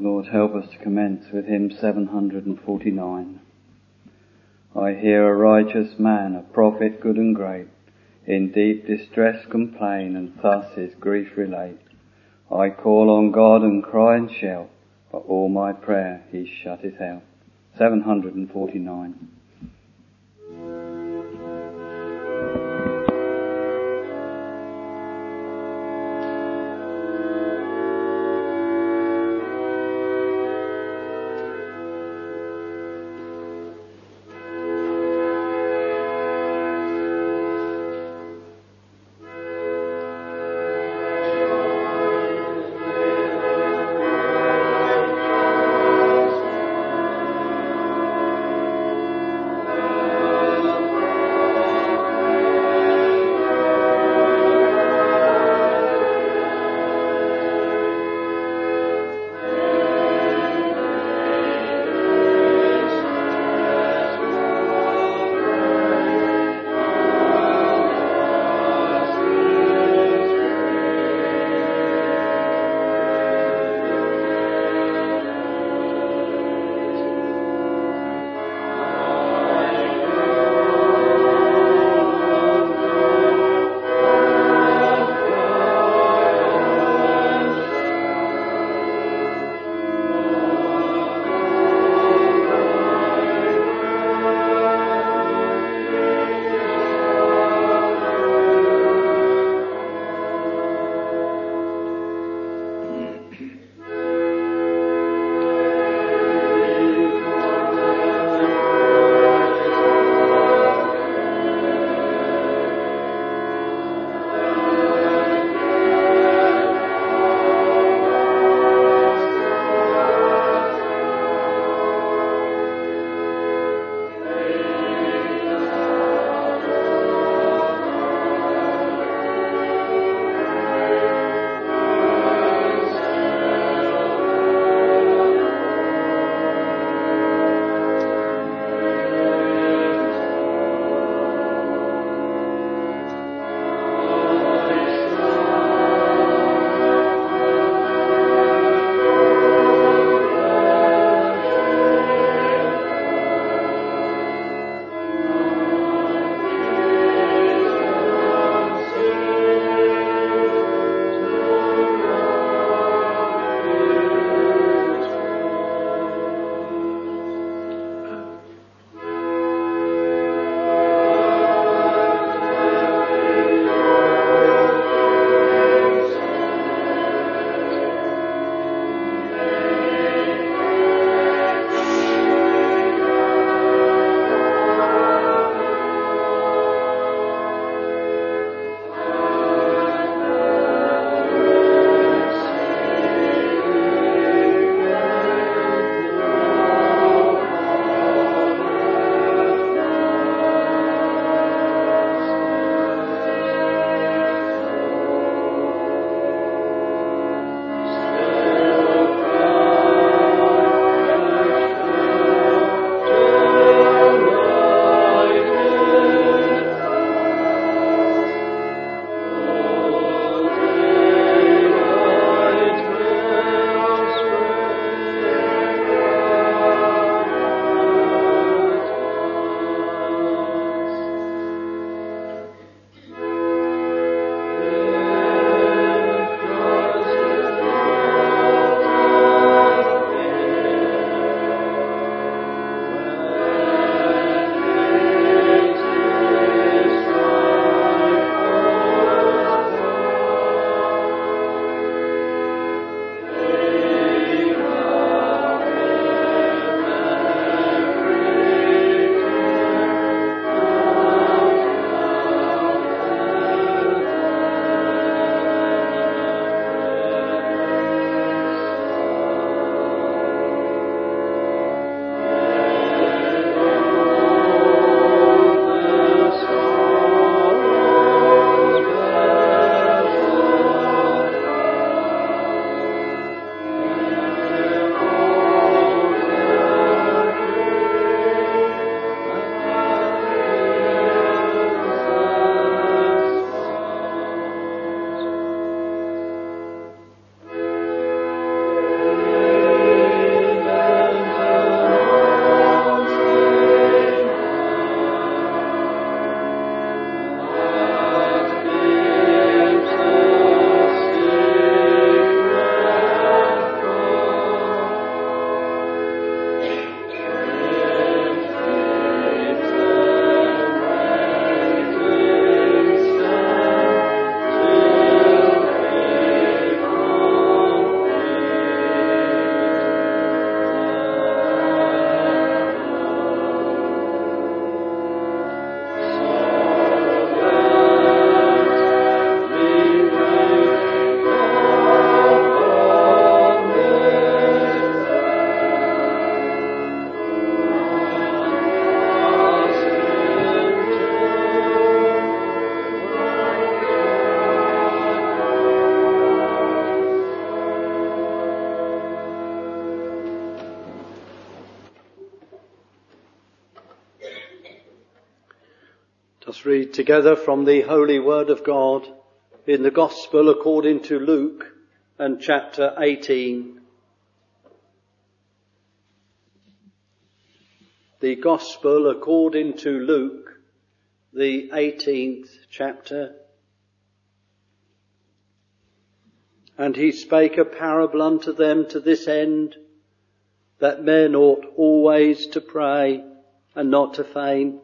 Lord, help us to commence with hymn 749. I hear a righteous man, a prophet good and great, in deep distress complain and thus his grief relate. I call on God and cry and shout, but all my prayer he shutteth out. 749. read together from the Holy Word of God in the Gospel according to Luke and chapter 18. The Gospel according to Luke, the 18th chapter. And he spake a parable unto them to this end, that men ought always to pray and not to faint,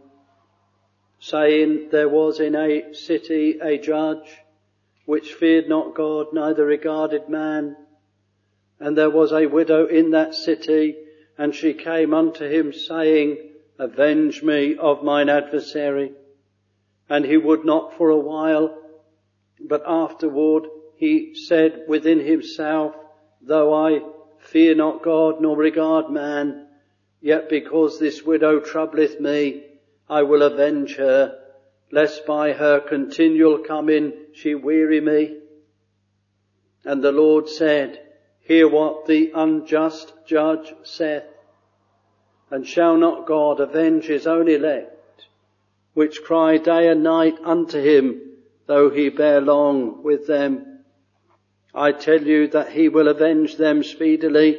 saying, there was in a city a judge, which feared not God, neither regarded man. And there was a widow in that city, and she came unto him, saying, avenge me of mine adversary. And he would not for a while, but afterward he said within himself, though I fear not God, nor regard man, yet because this widow troubleth me, I will avenge her, lest by her continual coming she weary me. And the Lord said, hear what the unjust judge saith. And shall not God avenge his own elect, which cry day and night unto him, though he bear long with them? I tell you that he will avenge them speedily.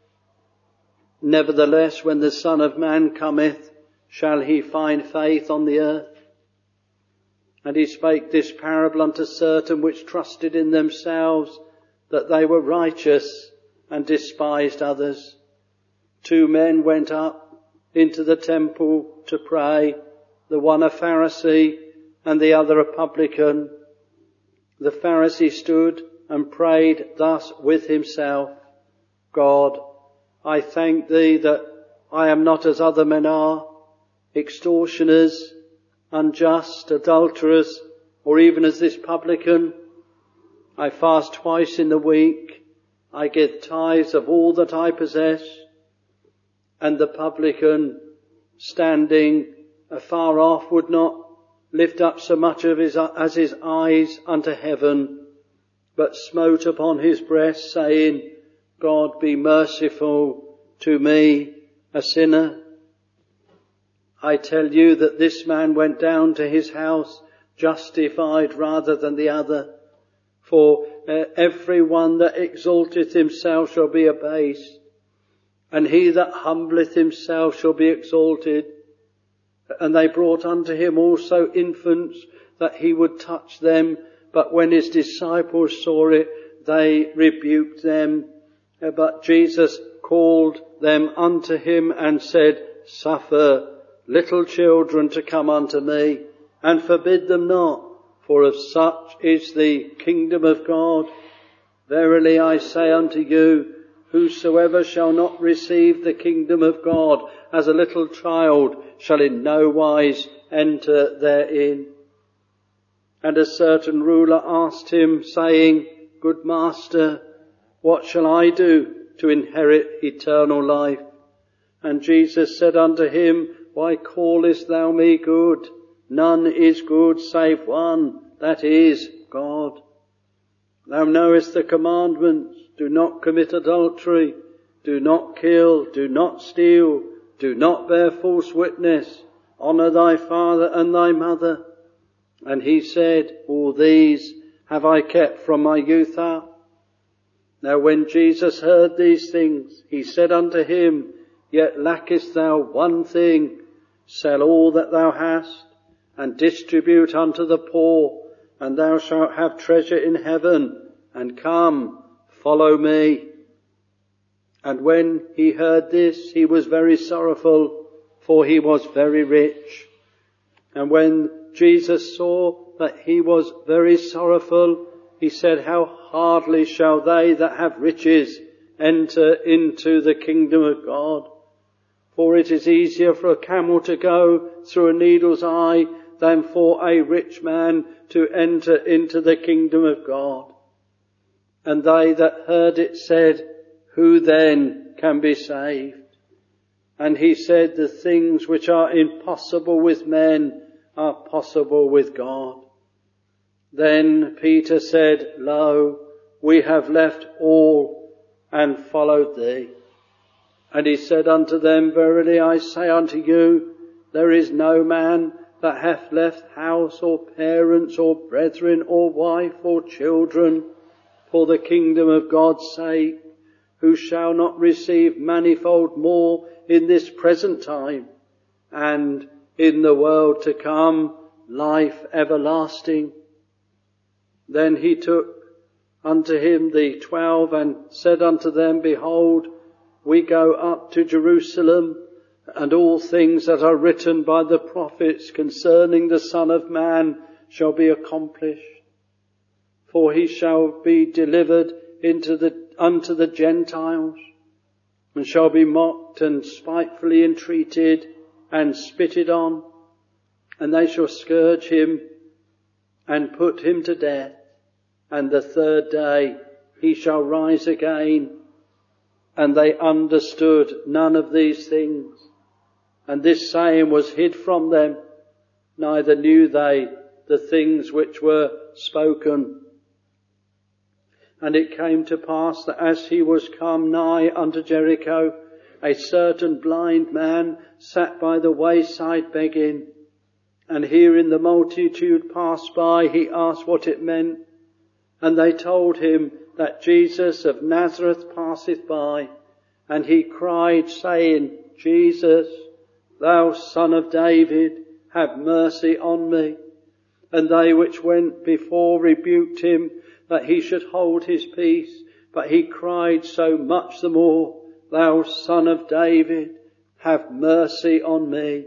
Nevertheless, when the Son of Man cometh, shall he find faith on the earth? And he spake this parable unto certain which trusted in themselves that they were righteous, and despised others. 2 men went up into the temple to pray, the one a Pharisee and the other a publican. The Pharisee stood and prayed thus with himself, God, I thank thee that I am not as other men are, extortioners, unjust, adulterers, or even as this publican. I fast twice in the week. I give tithes of all that I possess. And the publican, standing afar off, would not lift up so much as his eyes unto heaven, but smote upon his breast, saying, God, be merciful to me, a sinner. I tell you that this man went down to his house justified rather than the other. For every one that exalteth himself shall be abased, and he that humbleth himself shall be exalted. And they brought unto him also infants, that he would touch them. But when his disciples saw it, they rebuked them. But Jesus called them unto him and said, suffer little children to come unto me, and forbid them not, for of such is the kingdom of God. Verily I say unto you, whosoever shall not receive the kingdom of God as a little child shall in no wise enter therein. And a certain ruler asked him, saying, Good master, what shall I do to inherit eternal life? And Jesus said unto him, Why callest thou me good? None is good save one, that is, God. Thou knowest the commandments, do not commit adultery, do not kill, do not steal, do not bear false witness, honour thy father and thy mother. And he said, All these have I kept from my youth up. Now when Jesus heard these things, he said unto him, Yet lackest thou one thing, sell all that thou hast, and distribute unto the poor, and thou shalt have treasure in heaven, and come, follow me. And when he heard this, he was very sorrowful, for he was very rich. And when Jesus saw that he was very sorrowful, he said, How hardly shall they that have riches enter into the kingdom of God? For it is easier for a camel to go through a needle's eye than for a rich man to enter into the kingdom of God. And they that heard it said, Who then can be saved? And he said, The things which are impossible with men are possible with God. Then Peter said, Lo, we have left all and followed thee. And he said unto them, Verily I say unto you, there is no man that hath left house or parents or brethren or wife or children for the kingdom of God's sake, who shall not receive manifold more in this present time, and in the world to come life everlasting. Then he took unto him the 12 and said unto them, Behold, we go up to Jerusalem, and all things that are written by the prophets concerning the Son of Man shall be accomplished. For he shall be delivered unto the Gentiles, and shall be mocked and spitefully entreated and spitted on, and they shall scourge him and put him to death, and the third day he shall rise again. And they understood none of these things. And this saying was hid from them, neither knew they the things which were spoken. And it came to pass that as he was come nigh unto Jericho, a certain blind man sat by the wayside begging. And hearing the multitude pass by, he asked what it meant. And they told him that Jesus of Nazareth passeth by. And he cried, saying, Jesus, thou Son of David, have mercy on me. And they which went before rebuked him, that he should hold his peace. But he cried so much the more, Thou Son of David, have mercy on me.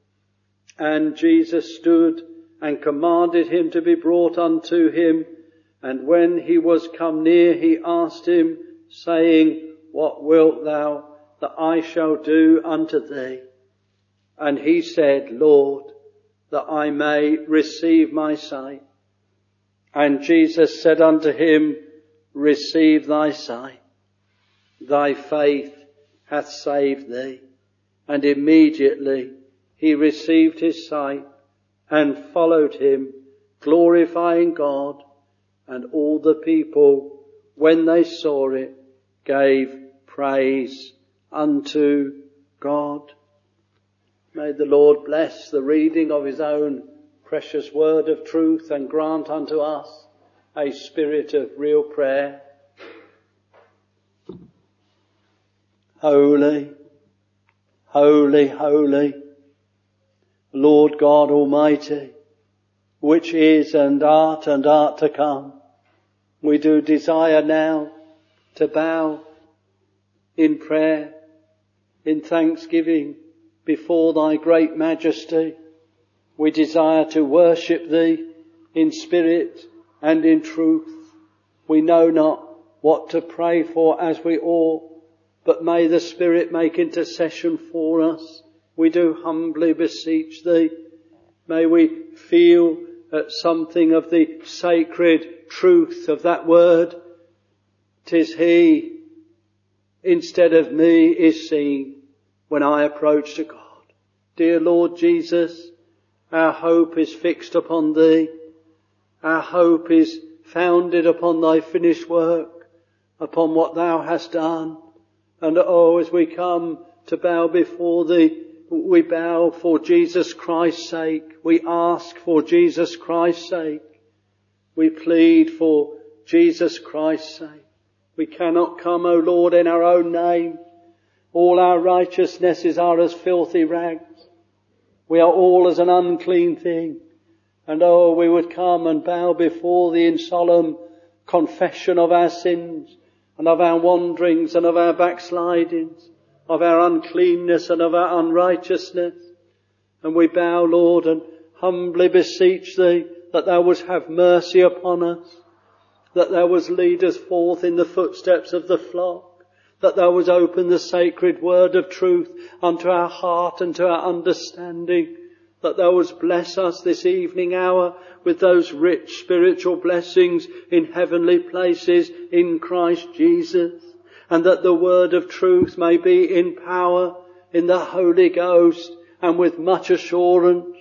And Jesus stood and commanded him to be brought unto him. And when he was come near, he asked him, saying, What wilt thou that I shall do unto thee? And he said, Lord, that I may receive my sight. And Jesus said unto him, Receive thy sight. Thy faith hath saved thee. And immediately he received his sight and followed him, glorifying God. And all the people, when they saw it, gave praise unto God. May the Lord bless the reading of his own precious word of truth and grant unto us a spirit of real prayer. Holy, holy, holy, Lord God Almighty, which is and art to come. We do desire now to bow in prayer, in thanksgiving before thy great majesty. We desire to worship thee in spirit and in truth. We know not what to pray for as we ought, but may the Spirit make intercession for us. We do humbly beseech thee. May we feel something of the sacred truth of that word. 'Tis he instead of me is seen when I approach to God. Dear Lord Jesus, our hope is fixed upon thee. Our hope is founded upon thy finished work, upon what thou hast done. And as we come to bow before thee, we bow for Jesus Christ's sake. We ask for Jesus Christ's sake. We plead for Jesus Christ's sake. We cannot come, O Lord, in our own name. All our righteousnesses are as filthy rags. We are all as an unclean thing. And we would come and bow before thee in solemn confession of our sins and of our wanderings and of our backslidings, of our uncleanness and of our unrighteousness. And we bow, Lord, and humbly beseech thee that thou wouldst have mercy upon us, that thou wouldst lead us forth in the footsteps of the flock, that thou wouldst open the sacred word of truth unto our heart and to our understanding, that thou wouldst bless us this evening hour with those rich spiritual blessings in heavenly places in Christ Jesus, and that the word of truth may be in power in the Holy Ghost and with much assurance.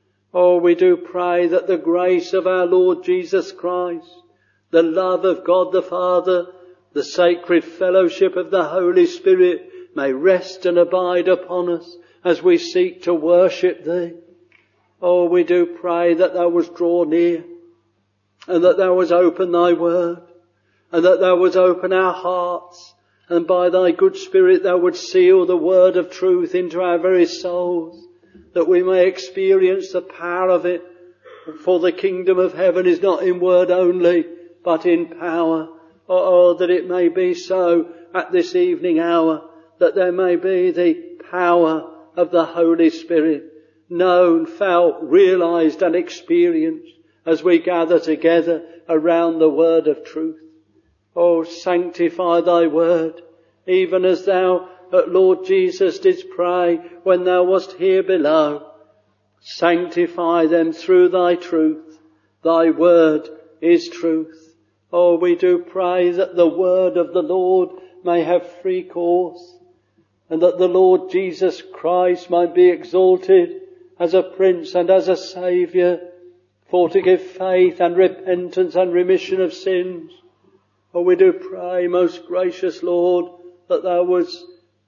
We do pray that the grace of our Lord Jesus Christ, the love of God the Father, the sacred fellowship of the Holy Spirit may rest and abide upon us as we seek to worship thee. Oh, we do pray that thou wouldst draw near, and that thou wouldst open thy word, and that thou wouldst open our hearts, and by thy good Spirit thou wouldst seal the word of truth into our very souls, that we may experience the power of it. For the kingdom of heaven is not in word only, but in power. Oh, that it may be so at this evening hour, that there may be the power of the Holy Spirit, known, felt, realized and experienced as we gather together around the word of truth. Oh, sanctify thy word, even as thou, Lord Jesus, didst pray when thou wast here below. Sanctify them through thy truth. Thy word is truth. Oh, we do pray that the word of the Lord may have free course, and that the Lord Jesus Christ might be exalted as a Prince and as a Saviour, for to give faith and repentance and remission of sins. Oh, we do pray, most gracious Lord, that thou wouldst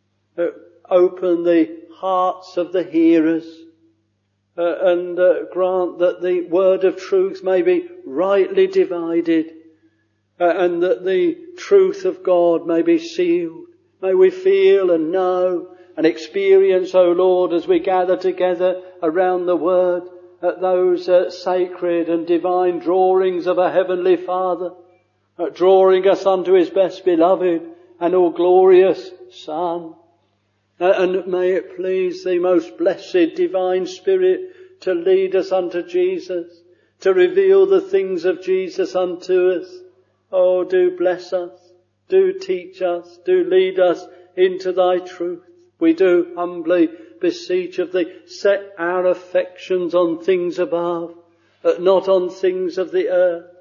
open the hearts of the hearers, and grant that the word of truth may be rightly divided, and that the truth of God may be sealed. May we feel and know and experience, O Lord, as we gather together around the word, those sacred and divine drawings of a heavenly Father, drawing us unto his best beloved and all glorious Son. And may it please the most blessed divine Spirit to lead us unto Jesus, to reveal the things of Jesus unto us. Oh, do bless us, do teach us, do lead us into thy truth. We do humbly beseech of thee, set our affections on things above, not on things of the earth.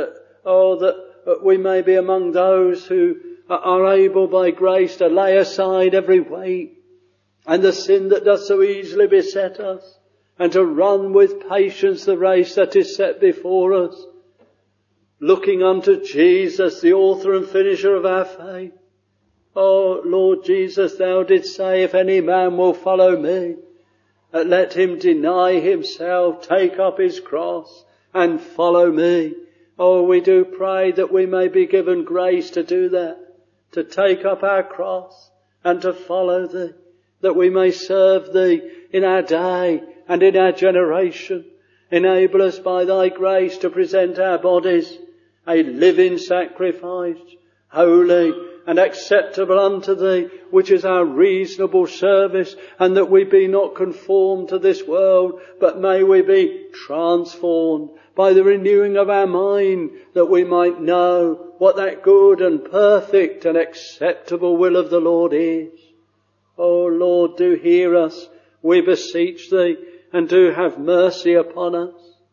That we may be among those who are able by grace to lay aside every weight and the sin that does so easily beset us, and to run with patience the race that is set before us, looking unto Jesus, the author and finisher of our faith. Oh, Lord Jesus, thou didst say, if any man will follow me, let him deny himself, take up his cross, and follow me. Oh, we do pray that we may be given grace to do that, to take up our cross and to follow thee, that we may serve thee in our day and in our generation. Enable us by thy grace to present our bodies a living sacrifice, holy and acceptable unto thee, which is our reasonable service, and that we be not conformed to this world, but may we be transformed by the renewing of our mind, that we might know what that good and perfect and acceptable will of the Lord is. O Lord, do hear us, we beseech thee, and do have mercy upon us.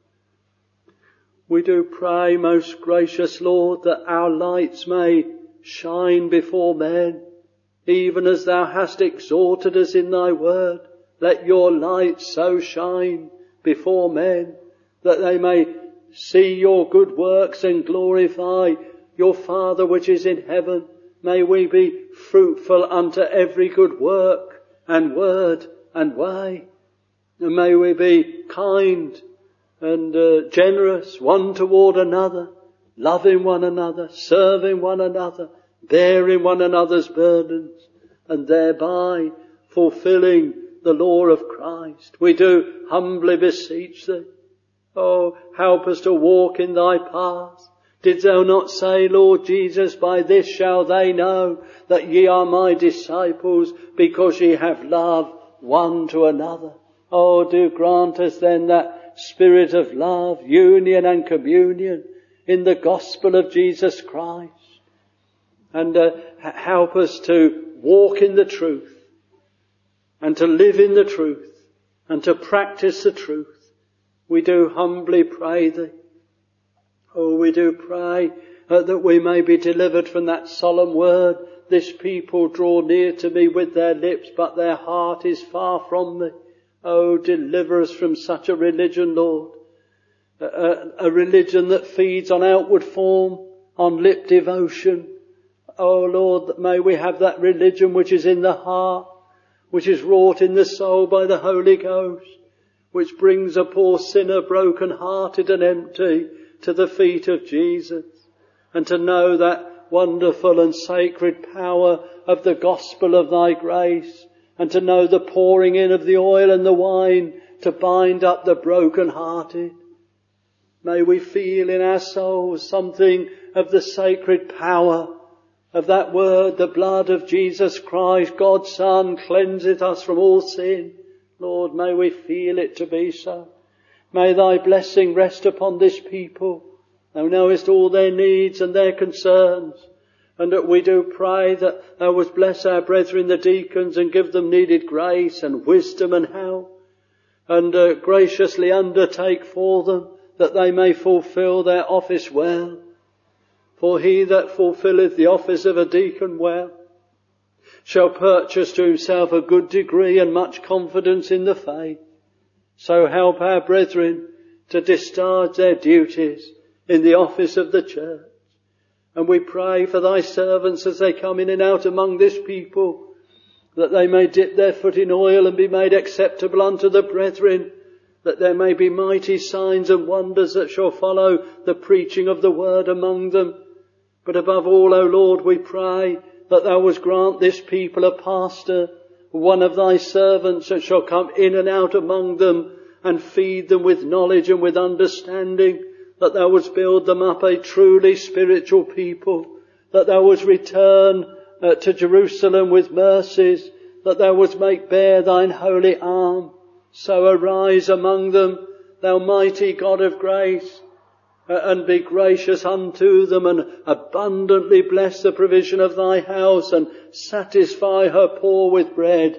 We do pray, most gracious Lord, that our lights may shine before men, even as thou hast exhorted us in thy word. Let your light so shine before men, that they may see your good works and glorify your Father which is in heaven. May we be fruitful unto every good work and word and way. And may we be kind and generous one toward another, loving one another, serving one another, bearing one another's burdens, and thereby fulfilling the law of Christ. We do humbly beseech thee. Oh, help us to walk in thy paths. Didst thou not say, Lord Jesus, by this shall they know that ye are my disciples, because ye have love one to another? Oh, do grant us then that spirit of love, union and communion in the gospel of Jesus Christ. And help us to walk in the truth, and to live in the truth, and to practice the truth. We do humbly pray thee. Oh, we do pray that we may be delivered from that solemn word, this people draw near to me with their lips, but their heart is far from me. Oh, deliver us from such a religion, Lord. A religion that feeds on outward form, on lip devotion. Oh, Lord, may we have that religion which is in the heart, which is wrought in the soul by the Holy Ghost, which brings a poor sinner broken-hearted and empty to the feet of Jesus, and to know that wonderful and sacred power of the gospel of thy grace, and to know the pouring in of the oil and the wine to bind up the broken-hearted. May we feel in our souls something of the sacred power of that word, the blood of Jesus Christ, God's Son, cleanseth us from all sin. Lord, may we feel it to be so. May thy blessing rest upon this people. Thou knowest all their needs and their concerns. And that we do pray that thou wouldst bless our brethren, the deacons, and give them needed grace and wisdom and help. And graciously undertake for them that they may fulfill their office well. For he that fulfilleth the office of a deacon well shall purchase to himself a good degree and much confidence in the faith. So help our brethren to discharge their duties in the office of the church. And we pray for thy servants as they come in and out among this people, that they may dip their foot in oil and be made acceptable unto the brethren, that there may be mighty signs and wonders that shall follow the preaching of the word among them. But above all, O Lord, we pray that thou wouldst grant this people a pastor, one of thy servants that shall come in and out among them and feed them with knowledge and with understanding, that thou wouldst build them up a truly spiritual people, that thou wouldst return to Jerusalem with mercies, that thou wouldst make bare thine holy arm. So arise among them, thou mighty God of grace, and be gracious unto them, and abundantly bless the provision of thy house, and satisfy her poor with bread.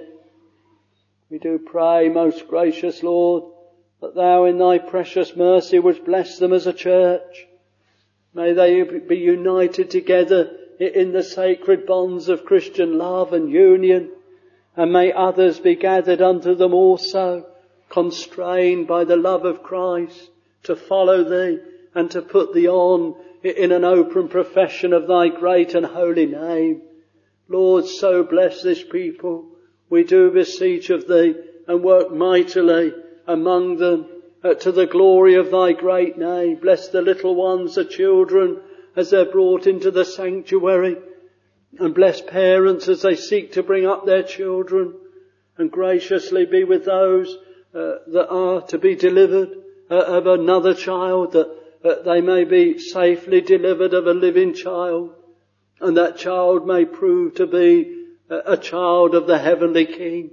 We do pray, most gracious Lord, that thou in thy precious mercy wouldst bless them as a church. May they be united together in the sacred bonds of Christian love and union, and may others be gathered unto them also, constrained by the love of Christ to follow thee and to put thee on in an open profession of thy great and holy name. Lord, so bless this people, we do beseech of thee, and work mightily among them to the glory of thy great name. Bless the little ones, the children, as they're brought into the sanctuary, and bless parents as they seek to bring up their children, and graciously be with those that are to be delivered of another child, that they may be safely delivered of a living child, and that child may prove to be a child of the heavenly King.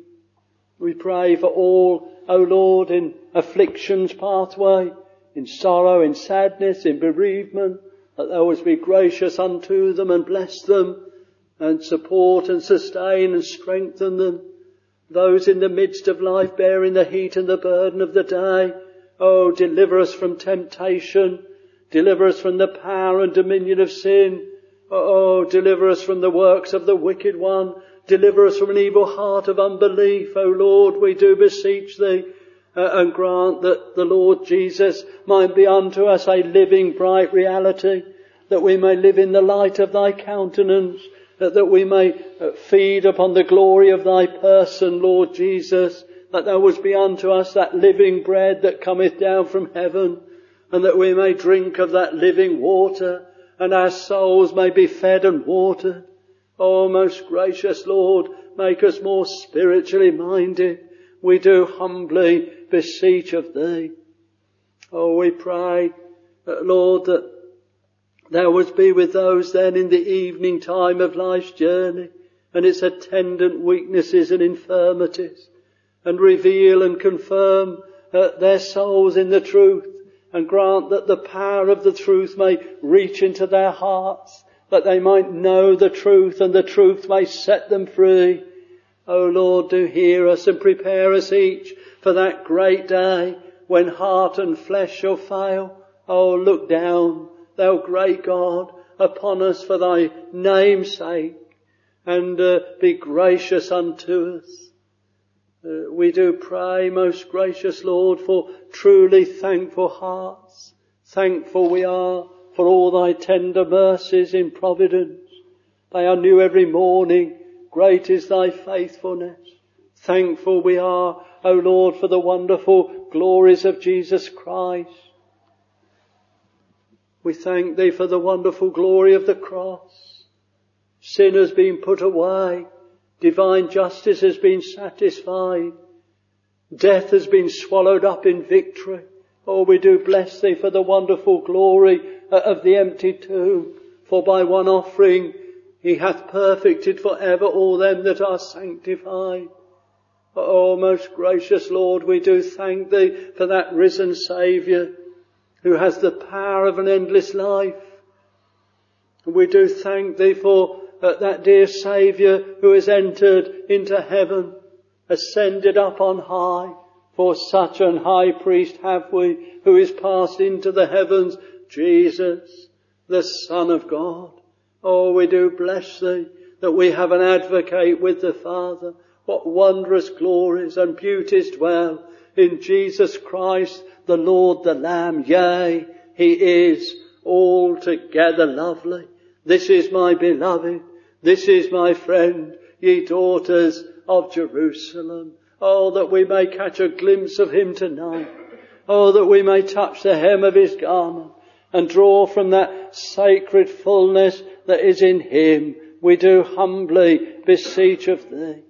We pray for all, O Lord, in affliction's pathway, in sorrow, in sadness, in bereavement, that thou wouldst be gracious unto them and bless them, and support and sustain and strengthen them. Those in the midst of life bearing the heat and the burden of the day, oh, deliver us from temptation, deliver us from the power and dominion of sin. Oh, deliver us from the works of the wicked one, deliver us from an evil heart of unbelief. O Lord, we do beseech thee, and grant that the Lord Jesus might be unto us a living bright reality, that we may live in the light of thy countenance, that we may feed upon the glory of thy person, Lord Jesus, that thou wouldst be unto us that living bread that cometh down from heaven, and that we may drink of that living water, and our souls may be fed and watered. O most gracious Lord, make us more spiritually minded. We do humbly beseech of thee. Oh, we pray, Lord, that thou wouldst be with those then in the evening time of life's journey and its attendant weaknesses and infirmities, and reveal and confirm their souls in the truth, and grant that the power of the truth may reach into their hearts, that they might know the truth and the truth may set them free. O Lord, do hear us and prepare us each for that great day when heart and flesh shall fail. O look down, thou great God, upon us for thy name's sake, and be gracious unto us. We do pray, most gracious Lord, for truly thankful hearts. Thankful we are for all thy tender mercies in providence. They are new every morning. Great is thy faithfulness. Thankful we are O Lord, for the wonderful glories of Jesus Christ. We thank Thee for the wonderful glory of the cross. Sin has been put away. Divine justice has been satisfied. Death has been swallowed up in victory. Oh, we do bless Thee for the wonderful glory of the empty tomb. For by one offering He hath perfected for ever all them that are sanctified. Oh, most gracious Lord, we do thank Thee for that risen Saviour who has the power of an endless life. And we do thank Thee for that dear Saviour who has entered into heaven, ascended up on high. For such an high priest have we, who is passed into the heavens, Jesus, the Son of God. Oh, we do bless Thee that we have an advocate with the Father. What wondrous glories and beauties dwell in Jesus Christ, the Lord, the Lamb. Yea, He is altogether lovely. This is my beloved. This is my friend, ye daughters of Jerusalem. Oh, that we may catch a glimpse of Him tonight. Oh, that we may touch the hem of His garment and draw from that sacred fullness that is in Him. We do humbly beseech of Thee.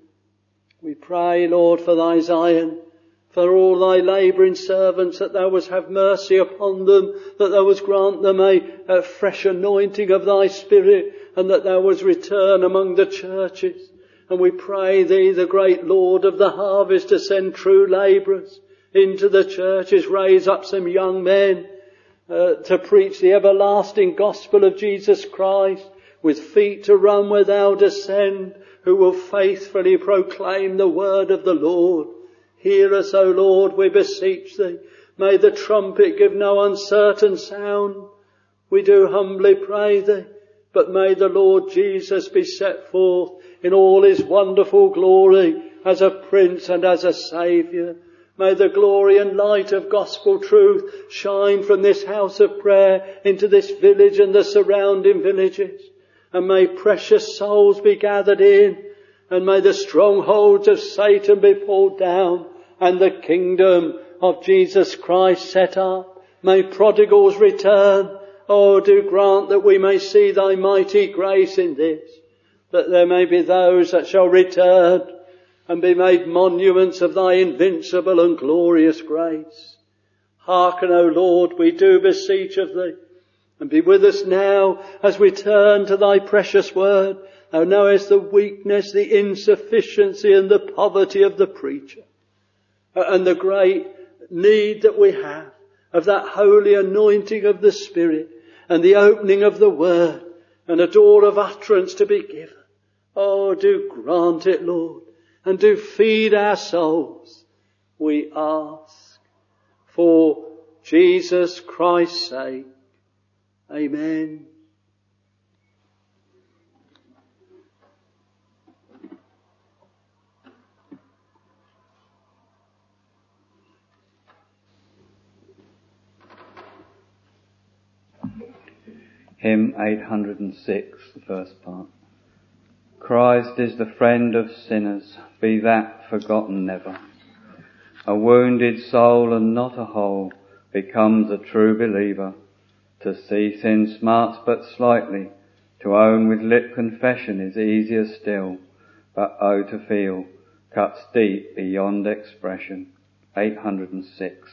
We pray, Lord, for Thy Zion, for all Thy labouring servants, that Thou wouldst have mercy upon them, that Thou wouldst grant them a fresh anointing of Thy Spirit, and that Thou wouldst return among the churches. And we pray Thee, the great Lord of the harvest, to send true labourers into the churches, raise up some young men to preach the everlasting gospel of Jesus Christ, with feet to run where Thou descend, who will faithfully proclaim the word of the Lord. Hear us, O Lord, we beseech Thee. May the trumpet give no uncertain sound. We do humbly pray Thee. But may the Lord Jesus be set forth in all His wonderful glory as a Prince and as a Saviour. May the glory and light of gospel truth shine from this house of prayer into this village and the surrounding villages. And may precious souls be gathered in, and may the strongholds of Satan be pulled down, and the kingdom of Jesus Christ set up. May prodigals return. Oh, do grant that we may see Thy mighty grace in this, that there may be those that shall return and be made monuments of Thy invincible and glorious grace. Hearken, O Lord, we do beseech of Thee, and be with us now as we turn to Thy precious word. Thou knowest the weakness, the insufficiency and the poverty of the preacher, and the great need that we have of that holy anointing of the Spirit and the opening of the word and a door of utterance to be given. Oh, do grant it, Lord, and do feed our souls, we ask, for Jesus Christ's sake. Amen. Hymn 806, the first part. Christ is the friend of sinners, be that forgotten never. A wounded soul and not a whole becomes a true believer. To see sin smarts but slightly, to own with lip confession is easier still, but oh, to feel cuts deep beyond expression. 806.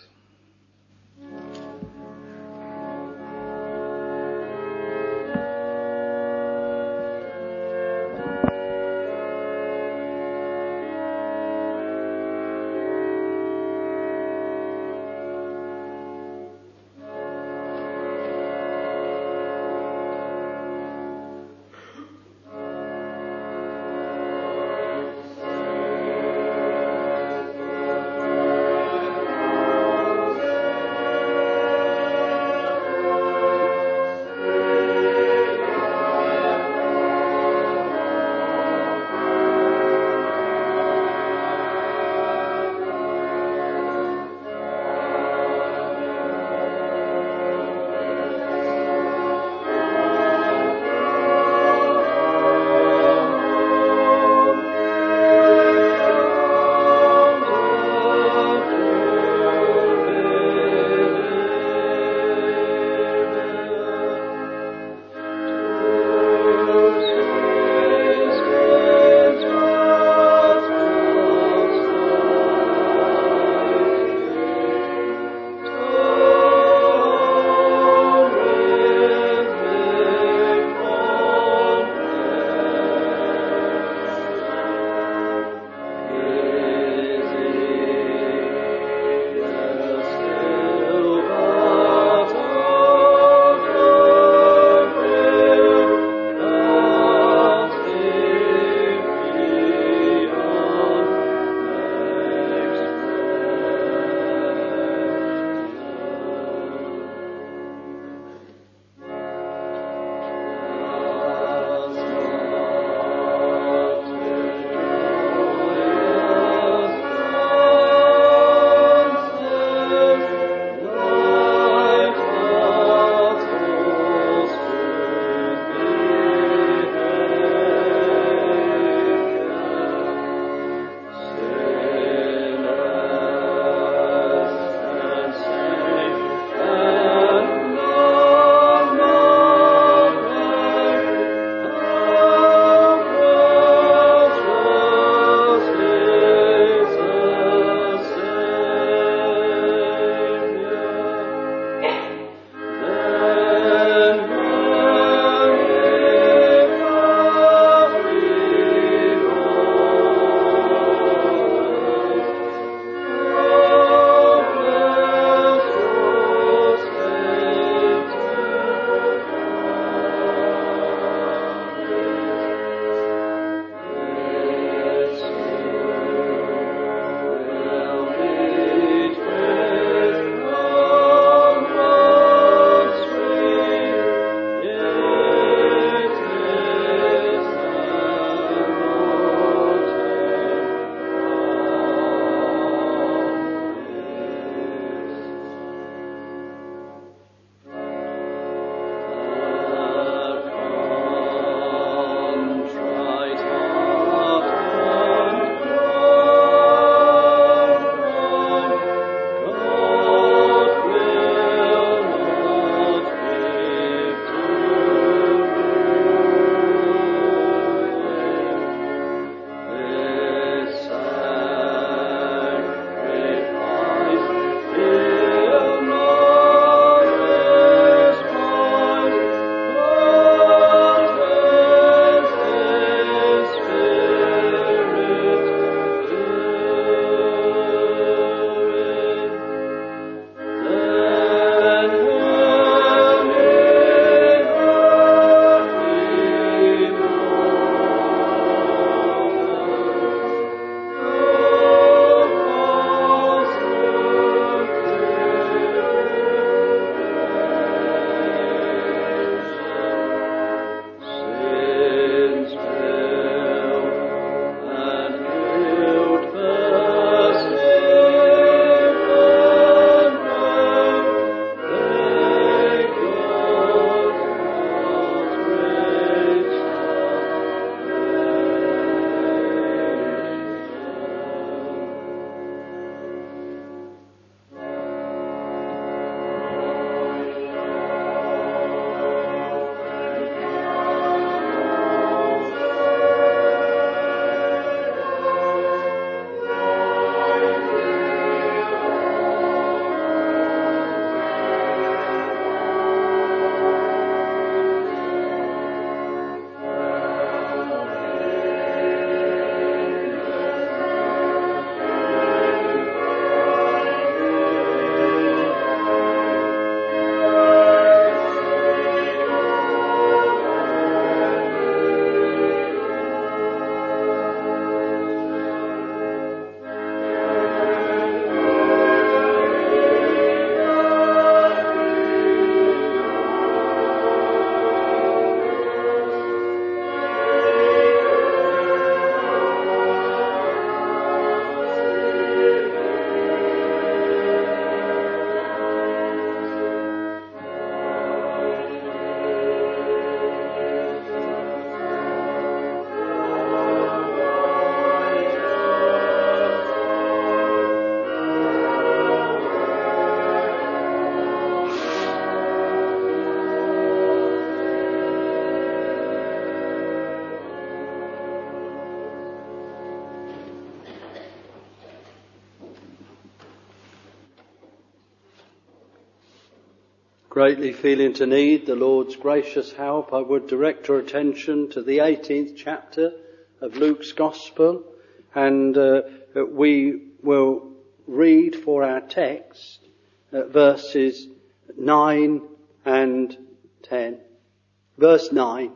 greatly feeling to need the Lord's gracious help, I would direct your attention to the 18th chapter of Luke's Gospel, and we will read for our text verses 9 and 10. Verse 9.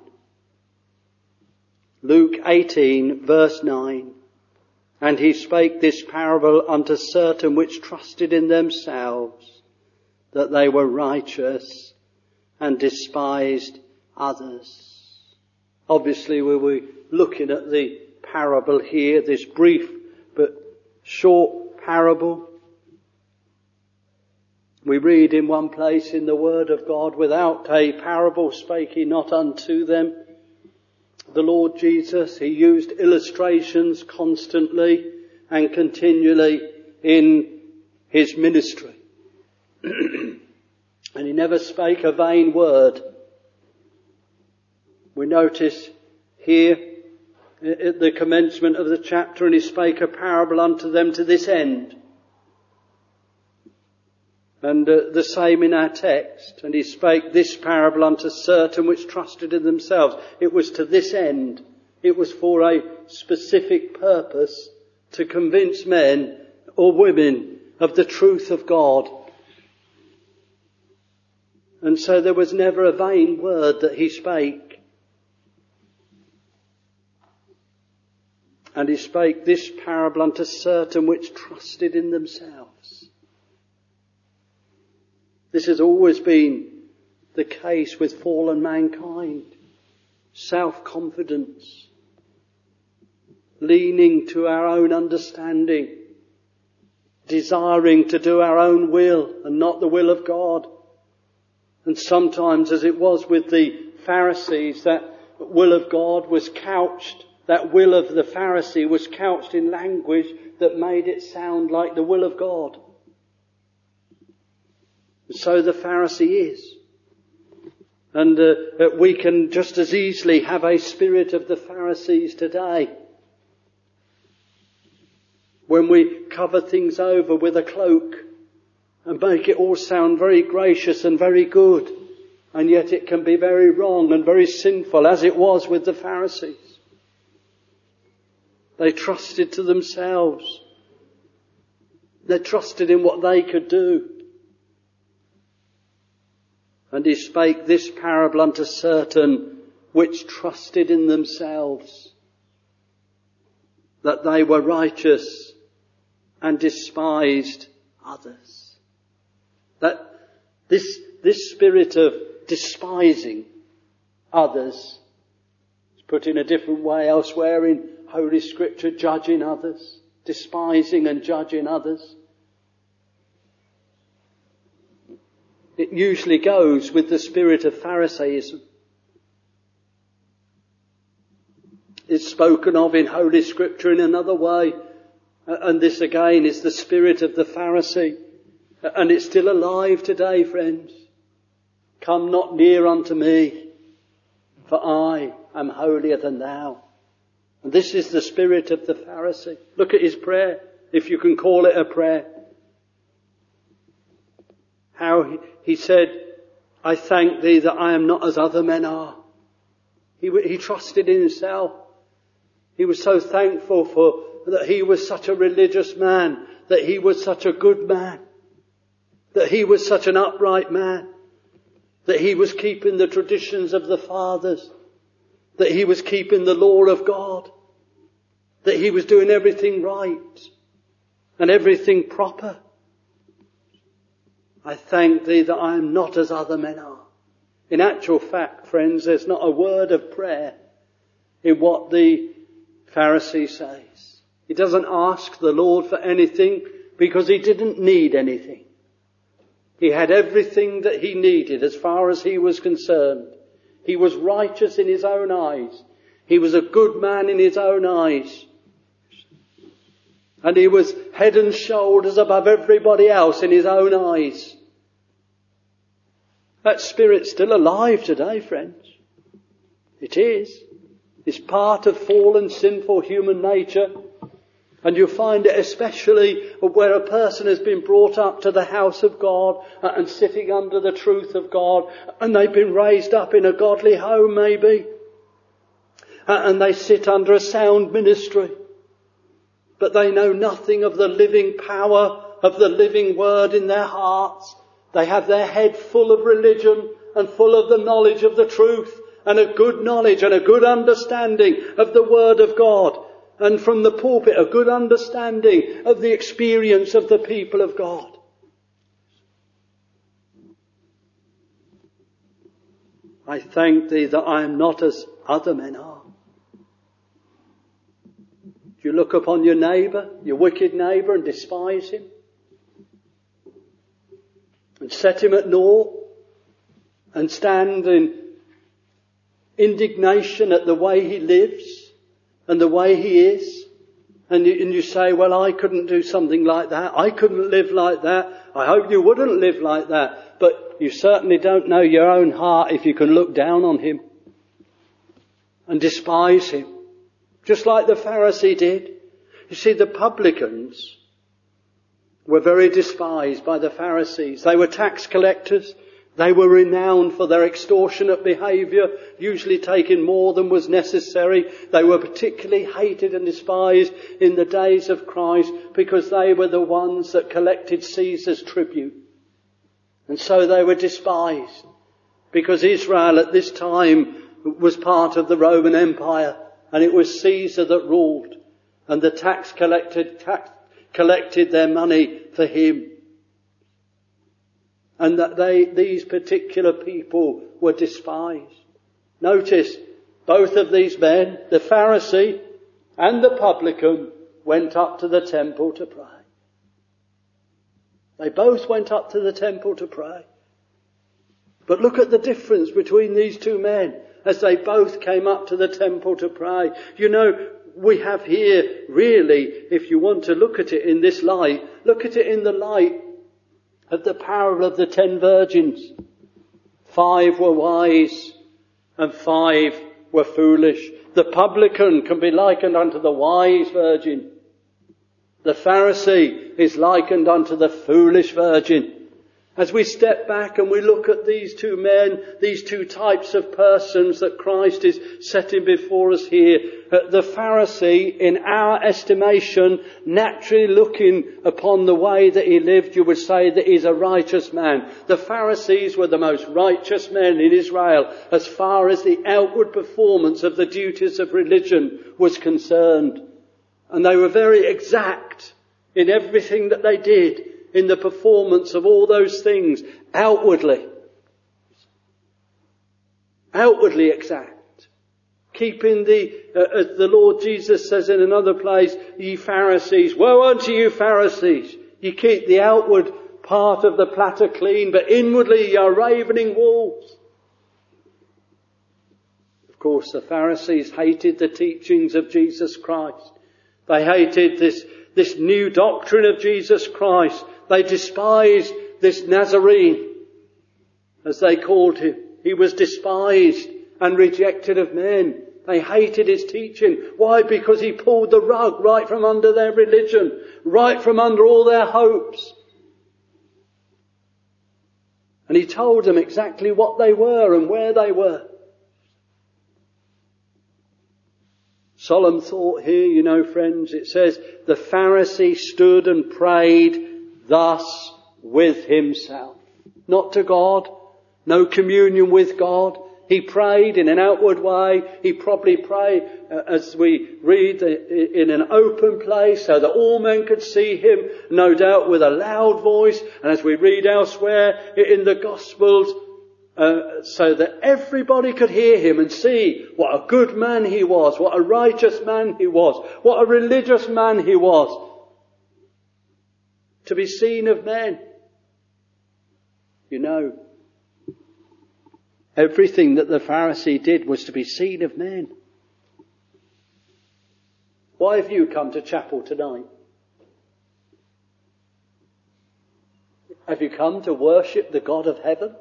Luke 18, verse 9. And he spake this parable unto certain which trusted in themselves that they were righteous and despised others. Obviously we were looking at the parable here, this brief but short parable. We read in one place in the Word of God, without a parable spake he not unto them. The Lord Jesus, he used illustrations constantly and continually in his ministry. And he never spake a vain word. We notice here at the commencement of the chapter, and he spake a parable unto them to this end. And the same in our text. And he spake this parable unto certain which trusted in themselves. It was to this end. It was for a specific purpose, to convince men or women of the truth of God. And so there was never a vain word that he spake. And he spake this parable unto certain which trusted in themselves. This has always been the case with fallen mankind. Self-confidence. Leaning to our own understanding. Desiring to do our own will and not the will of God. And sometimes, as it was with the Pharisees, that will of God was couched, that will of the Pharisee was couched in language that made it sound like the will of God. So the Pharisee is. And we can just as easily have a spirit of the Pharisees today. When we cover things over with a cloak and make it all sound very gracious and very good. And yet it can be very wrong and very sinful, as it was with the Pharisees. They trusted to themselves. They trusted in what they could do. And he spake this parable unto certain which trusted in themselves that they were righteous and despised others. That this spirit of despising others is put in a different way elsewhere in Holy Scripture, judging others, despising and judging others. It usually goes with the spirit of Pharisaism. It's spoken of in Holy Scripture in another way. And this again is the spirit of the Pharisee. And it's still alive today, friends. Come not near unto me, for I am holier than thou. And this is the spirit of the Pharisee. Look at his prayer, if you can call it a prayer. How he said, I thank thee that I am not as other men are. He trusted in himself. He was so thankful that he was such a religious man, that he was such a good man, that he was such an upright man, that he was keeping the traditions of the fathers, that he was keeping the law of God, that he was doing everything right and everything proper. I thank thee that I am not as other men are. In actual fact, friends, there's not a word of prayer in what the Pharisee says. He doesn't ask the Lord for anything because he didn't need anything. He had everything that he needed as far as he was concerned. He was righteous in his own eyes. He was a good man in his own eyes. And he was head and shoulders above everybody else in his own eyes. That spirit's still alive today, friends. It is. It's part of fallen, sinful human nature. And you find it especially where a person has been brought up to the house of God and sitting under the truth of God, and they've been raised up in a godly home maybe, and they sit under a sound ministry, but they know nothing of the living power of the living word in their hearts. They have their head full of religion and full of the knowledge of the truth, and a good knowledge and a good understanding of the word of God. And from the pulpit, a good understanding of the experience of the people of God. I thank thee that I am not as other men are. Do you look upon your neighbour, your wicked neighbour, and despise him? And set him at naught? And stand in indignation at the way he lives? And the way he is, and you say, well, I couldn't do something like that. I couldn't live like that. I hope you wouldn't live like that. But you certainly don't know your own heart if you can look down on him and despise him, just like the Pharisee did. You see, the publicans were very despised by the Pharisees. They were tax collectors. They were renowned for their extortionate behaviour, usually taking more than was necessary. They were particularly hated and despised in the days of Christ because they were the ones that collected Caesar's tribute. And so they were despised because Israel at this time was part of the Roman Empire, and it was Caesar that ruled, and the tax collected their money for him. And that these particular people were despised. Notice, both of these men, the Pharisee and the publican, went up to the temple to pray. They both went up to the temple to pray. But look at the difference between these two men as they both came up to the temple to pray. You know, we have here really, if you want to look at it in this light, look at it in the light of the parable of the 10 virgins. 5 were wise and 5 were foolish. The publican can be likened unto the wise virgin. The Pharisee is likened unto the foolish virgin. As we step back and we look at these two men, these two types of persons that Christ is setting before us here, the Pharisee, in our estimation, naturally looking upon the way that he lived, you would say that he's a righteous man. The Pharisees were the most righteous men in Israel as far as the outward performance of the duties of religion was concerned. And they were very exact in everything that they did, in the performance of all those things, outwardly exact. Keeping as the Lord Jesus says in another place, ye Pharisees, woe unto you Pharisees, ye keep the outward part of the platter clean, but inwardly ye are ravening wolves. Of course, the Pharisees hated the teachings of Jesus Christ. They hated this new doctrine of Jesus Christ. They despised this Nazarene, as they called him. He was despised and rejected of men. They hated his teaching. Why? Because he pulled the rug right from under their religion, right from under all their hopes. And he told them exactly what they were and where they were. Solemn thought here, you know, friends. It says, the Pharisee stood and prayed thus with himself. Not to God. No communion with God. He prayed in an outward way. He probably prayed, as we read, in an open place so that all men could see him, no doubt with a loud voice. And as we read elsewhere in the Gospels, so that everybody could hear him and see what a good man he was, what a righteous man he was, what a religious man he was. To be seen of men. You know, everything that the Pharisee did was to be seen of men. Why have you come to chapel tonight? Have you come to worship the God of heaven?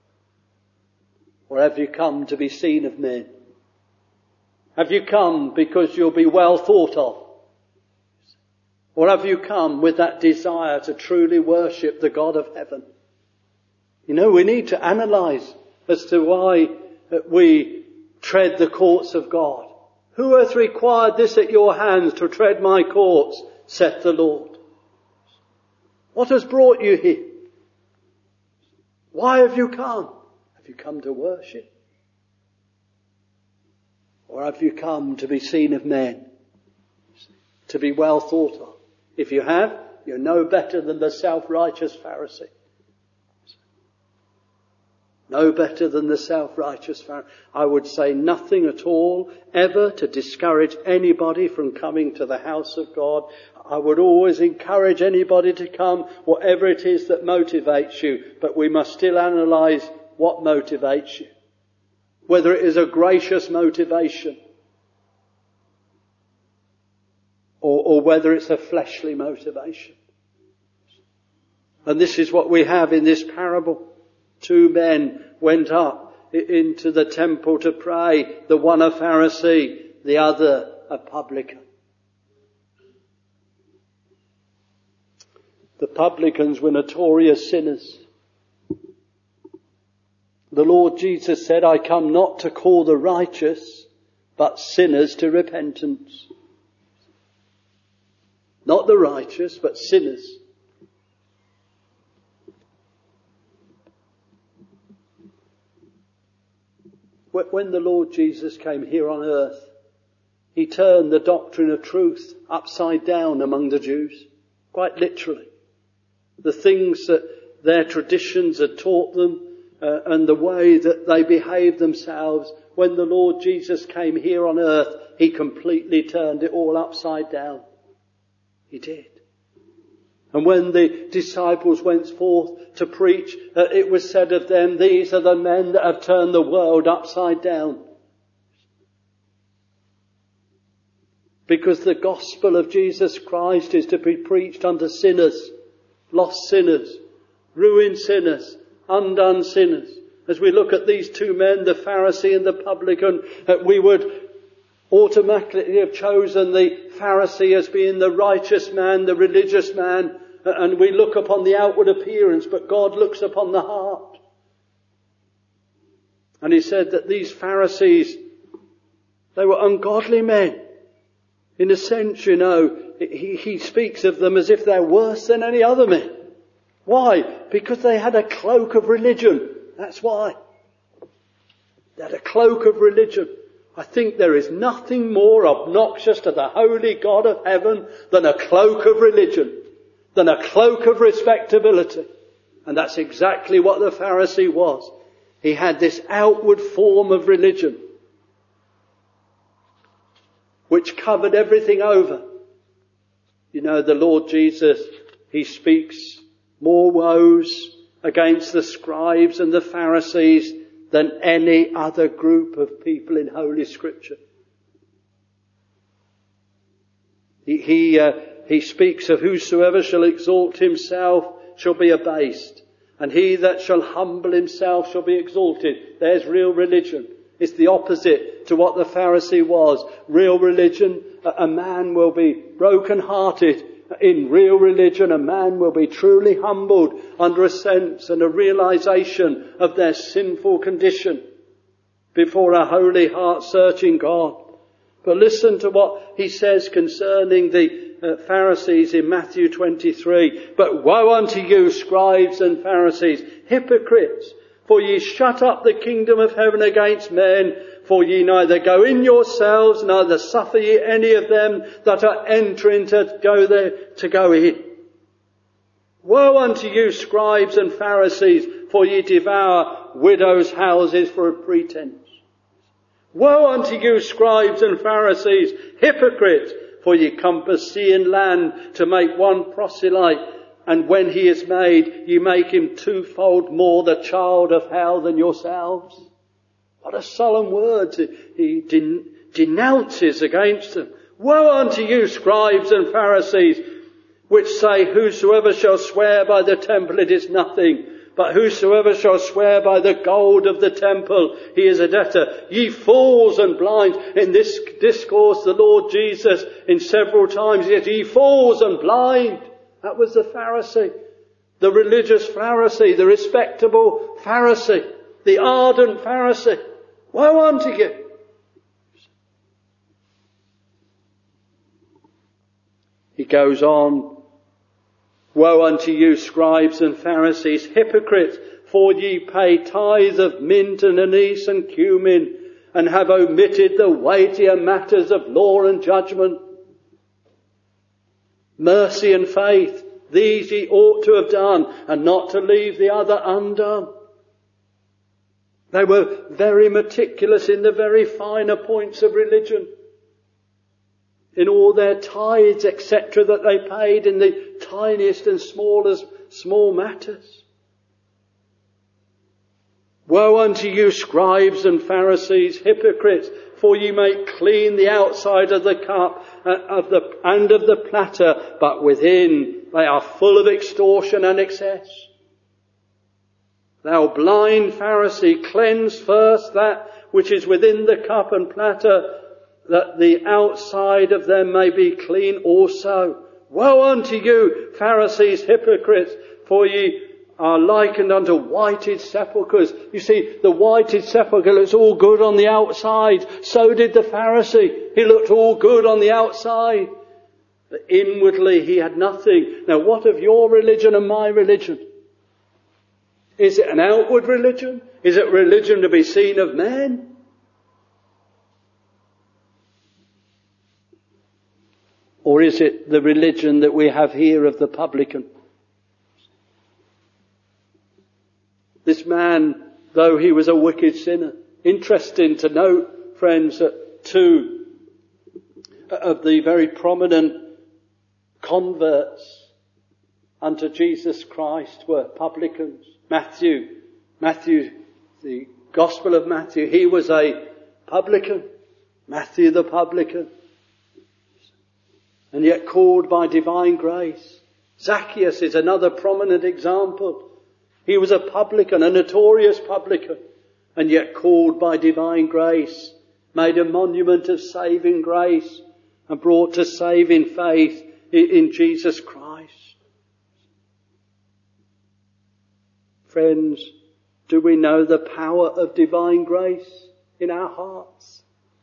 Or have you come to be seen of men? Have you come because you'll be well thought of? Or have you come with that desire to truly worship the God of heaven? You know, we need to analyse as to why we tread the courts of God. Who hath required this at your hands to tread my courts, saith the Lord? What has brought you here? Why have you come? Have you come to worship? Or have you come to be seen of men? To be well thought of? If you have, you're no better than the self-righteous Pharisee. No better than the self-righteous Pharisee. I would say nothing at all ever to discourage anybody from coming to the house of God. I would always encourage anybody to come, whatever it is that motivates you. But we must still analyse what motivates you. Whether it is a gracious motivation or whether it's a fleshly motivation. And this is what we have in this parable. 2 men went up into the temple to pray, the one a Pharisee, the other a publican. The publicans were notorious sinners. The Lord Jesus said, I come not to call the righteous, but sinners to repentance. Not the righteous, but sinners. When the Lord Jesus came here on earth, He turned the doctrine of truth upside down among the Jews, quite literally. The things that their traditions had taught them and the way that they behaved themselves, when the Lord Jesus came here on earth, He completely turned it all upside down. He did. And when the disciples went forth to preach, it was said of them, these are the men that have turned the world upside down. Because the gospel of Jesus Christ is to be preached unto sinners, lost sinners, ruined sinners, undone sinners. As we look at these 2 men, the Pharisee and the publican, we would automatically have chosen the Pharisee as being the righteous man, the religious man, and we look upon the outward appearance, but God looks upon the heart. And He said that these Pharisees, they were ungodly men. In a sense, you know, he speaks of them as if they're worse than any other men. Why? Because they had a cloak of religion. That's why. They had a cloak of religion. I think there is nothing more obnoxious to the holy God of heaven than a cloak of religion, than a cloak of respectability. And that's exactly what the Pharisee was. He had this outward form of religion which covered everything over. You know, the Lord Jesus, He speaks more woes against the scribes and the Pharisees than any other group of people in Holy Scripture. He speaks of whosoever shall exalt himself shall be abased, and he that shall humble himself shall be exalted. There's real religion. It's the opposite to what the Pharisee was. Real religion, a man will be broken-hearted. In real religion, a man will be truly humbled under a sense and a realization of their sinful condition before a holy heart-searching God. But listen to what He says concerning the Pharisees in Matthew 23. But woe unto you, scribes and Pharisees, hypocrites! For ye shut up the kingdom of heaven against men, for ye neither go in yourselves, neither suffer ye any of them that are entering to go there to go in. Woe unto you, scribes and Pharisees, for ye devour widows' houses for a pretense. Woe unto you, scribes and Pharisees, hypocrites, for ye compass sea and land to make one proselyte, and when he is made, ye make him twofold more the child of hell than yourselves. What a solemn words he denounces against them. Woe unto you, scribes and Pharisees, which say, whosoever shall swear by the temple, it is nothing, But whosoever shall swear by the gold of the temple, he is a debtor. Ye fools and blind. In this discourse, the Lord Jesus, in several times, he said, ye fools and blind. That was the Pharisee. The religious Pharisee, the respectable Pharisee, the ardent Pharisee. Woe unto you! He goes on, woe unto you, scribes and Pharisees, hypocrites, for ye pay tithe of mint and anise and cumin, and have omitted the weightier matters of law and judgment. Mercy and faith, these ye ought to have done, and not to leave the other undone. They were very meticulous in the very finer points of religion. In all their tithes, etc., that they paid in the tiniest and small matters. Woe unto you, scribes and Pharisees, hypocrites, for ye make clean the outside of the cup and of the platter, but within they are full of extortion and excess. Thou blind Pharisee, cleanse first that which is within the cup and platter, that the outside of them may be clean also. Woe unto you, Pharisees, hypocrites, for ye are likened unto whited sepulchres. You see, the whited sepulchre looks all good on the outside. So did the Pharisee. He looked all good on the outside. But inwardly he had nothing. Now what of your religion and my religion? Is it an outward religion? Is it religion to be seen of men? Or is it the religion that we have here of the publican? This man, though he was a wicked sinner, interesting to note, friends, that two of the very prominent converts unto Jesus Christ were publicans. Matthew, the Gospel of Matthew, he was a publican. Matthew the publican. And yet called by divine grace. Zacchaeus is another prominent example. He was a publican, a notorious publican, and yet called by divine grace, made a monument of saving grace, and brought to saving faith in Jesus Christ. Friends, do we know the power of divine grace in our hearts?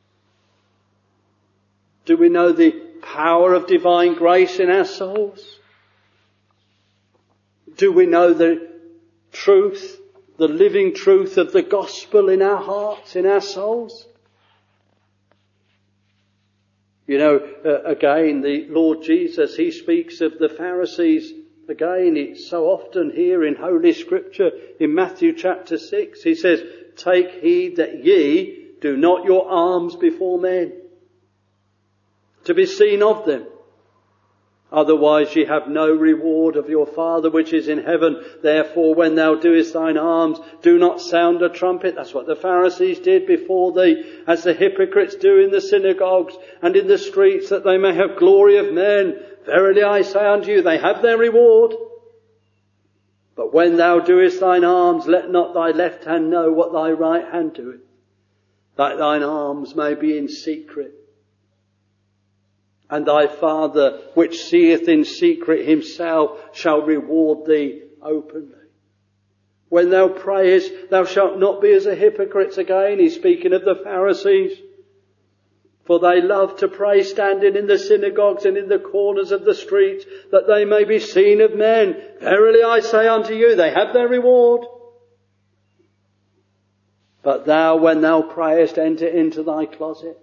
Do we know the power of divine grace in our souls? Do we know the truth, the living truth of the gospel in our hearts, in our souls? You know, again, the Lord Jesus, he speaks of the Pharisees. Again, it's so often here in Holy Scripture, in Matthew chapter 6, he says, take heed that ye do not your alms before men, to be seen of them. Otherwise ye have no reward of your Father which is in heaven. Therefore when thou doest thine alms, do not sound a trumpet. That's what the Pharisees did before thee, as the hypocrites do in the synagogues and in the streets, that they may have glory of men. Verily I say unto you, they have their reward. But when thou doest thine alms, let not thy left hand know what thy right hand doeth, that thine alms may be in secret. And thy Father, which seeth in secret himself, shall reward thee openly. When thou prayest, thou shalt not be as the hypocrites. Again, he's speaking of the Pharisees. For they love to pray standing in the synagogues and in the corners of the streets, that they may be seen of men. Verily I say unto you, they have their reward. But thou, when thou prayest, enter into thy closet.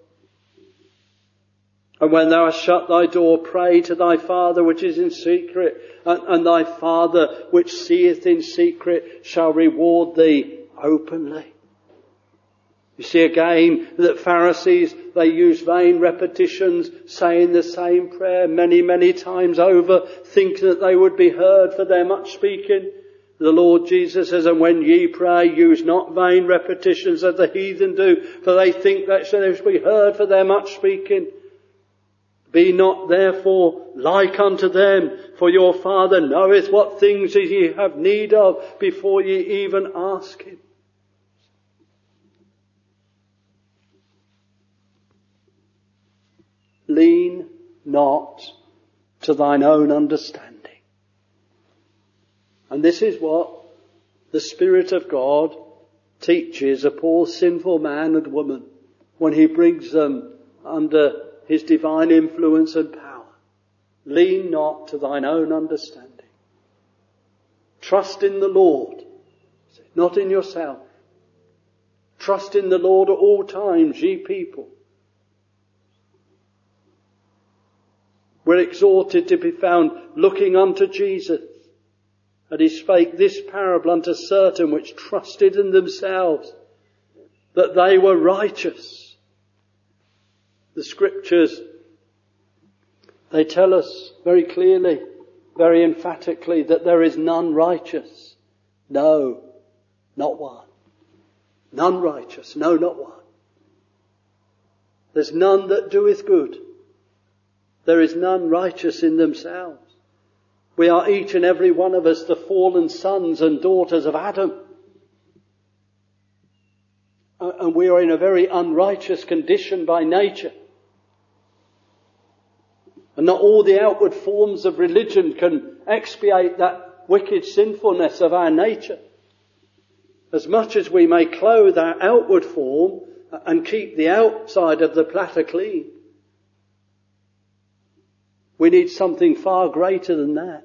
And when thou hast shut thy door, pray to thy Father which is in secret, and thy Father which seeth in secret shall reward thee openly. You see again that Pharisees, they use vain repetitions, saying the same prayer many, many times over, thinking that they would be heard for their much speaking. The Lord Jesus says, and when ye pray, use not vain repetitions as the heathen do, for they think that they shall be heard for their much speaking. Be not therefore like unto them, for your Father knoweth what things ye have need of before ye even ask him. Lean not to thine own understanding. And this is what the Spirit of God teaches a poor sinful man and woman when he brings them under his divine influence and power. Lean not to thine own understanding. Trust in the Lord, not in yourself. Trust in the Lord at all times, ye people. We're exhorted to be found looking unto Jesus. And he spake this parable unto certain which trusted in themselves that they were righteous. The scriptures, they tell us very clearly, very emphatically, that there is none righteous. No, not one. None righteous, no, not one. There's none that doeth good. There is none righteous in themselves. We are each and every one of us the fallen sons and daughters of Adam. And we are in a very unrighteous condition by nature. And not all the outward forms of religion can expiate that wicked sinfulness of our nature. As much as we may clothe our outward form and keep the outside of the platter clean, we need something far greater than that.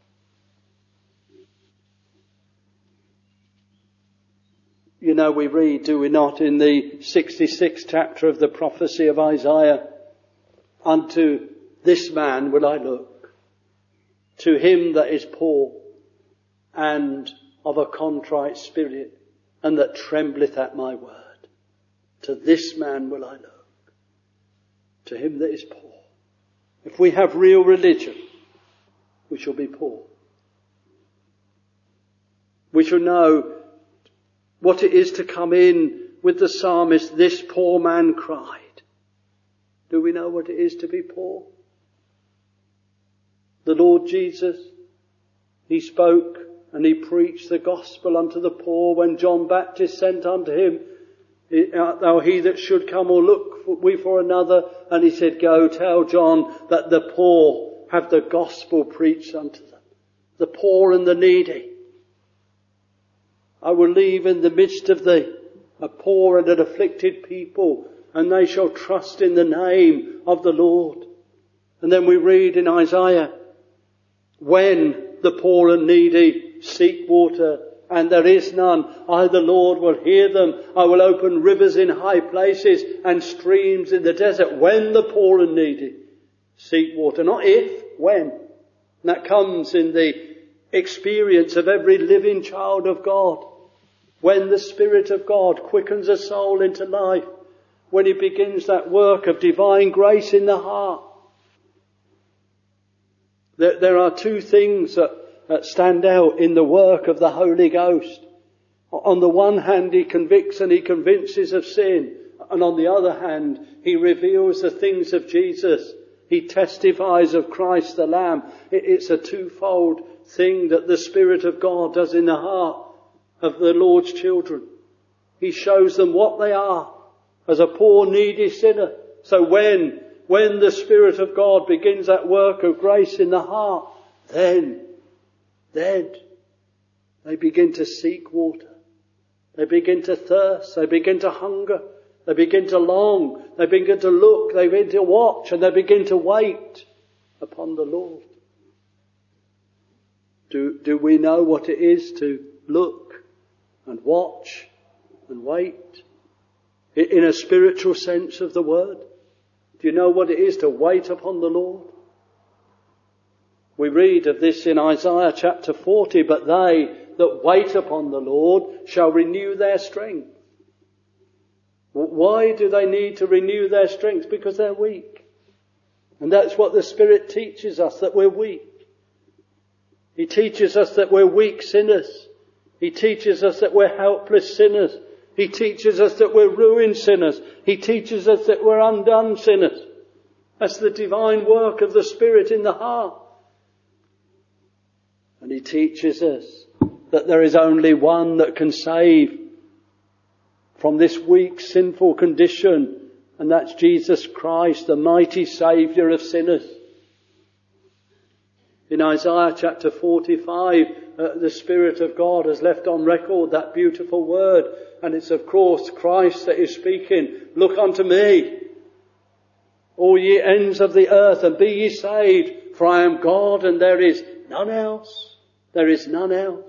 You know, we read, do we not, in the 66th chapter of the prophecy of Isaiah, unto this man will I look, to him that is poor and of a contrite spirit, and that trembleth at my word. To this man will I look, to him that is poor. If we have real religion, we shall be poor. We shall know what it is to come in with the psalmist, this poor man cried. Do we know what it is to be poor? The Lord Jesus, he spoke and he preached the gospel unto the poor when John Baptist sent unto him, art thou he that should come, or look we for another? And he said, go tell John that the poor have the gospel preached unto them. The poor and the needy. I will leave in the midst of thee a poor and an afflicted people, and they shall trust in the name of the Lord. And then we read in Isaiah, when the poor and needy seek water, and there is none, I the Lord will hear them. I will open rivers in high places and streams in the desert. When the poor and needy seek water. Not if, when. And that comes in the experience of every living child of God. When the Spirit of God quickens a soul into life. When he begins that work of divine grace in the heart. There are two things that stand out in the work of the Holy Ghost. On the one hand, he convicts and he convinces of sin. And on the other hand, he reveals the things of Jesus. He testifies of Christ the Lamb. It's a twofold thing that the Spirit of God does in the heart of the Lord's children. He shows them what they are as a poor, needy sinner. So when the Spirit of God begins that work of grace in the heart, then they begin to seek water. They begin to thirst. They begin to hunger. They begin to long. They begin to look. They begin to watch. And they begin to wait upon the Lord. Do we know what it is to look and watch and wait? In a spiritual sense of the word. Do you know what it is to wait upon the Lord? We read of this in Isaiah chapter 40, but they that wait upon the Lord shall renew their strength. Why do they need to renew their strength? Because they're weak. And that's what the Spirit teaches us, that we're weak. He teaches us that we're weak sinners. He teaches us that we're helpless sinners. He teaches us that we're ruined sinners. He teaches us that we're undone sinners. That's the divine work of the Spirit in the heart. And he teaches us that there is only one that can save from this weak, sinful condition, and that's Jesus Christ, the mighty Saviour of sinners. In Isaiah chapter 45, the Spirit of God has left on record that beautiful word, and it's of course Christ that is speaking. Look unto me, all ye ends of the earth, and be ye saved, for I am God and there is none else. There is none else.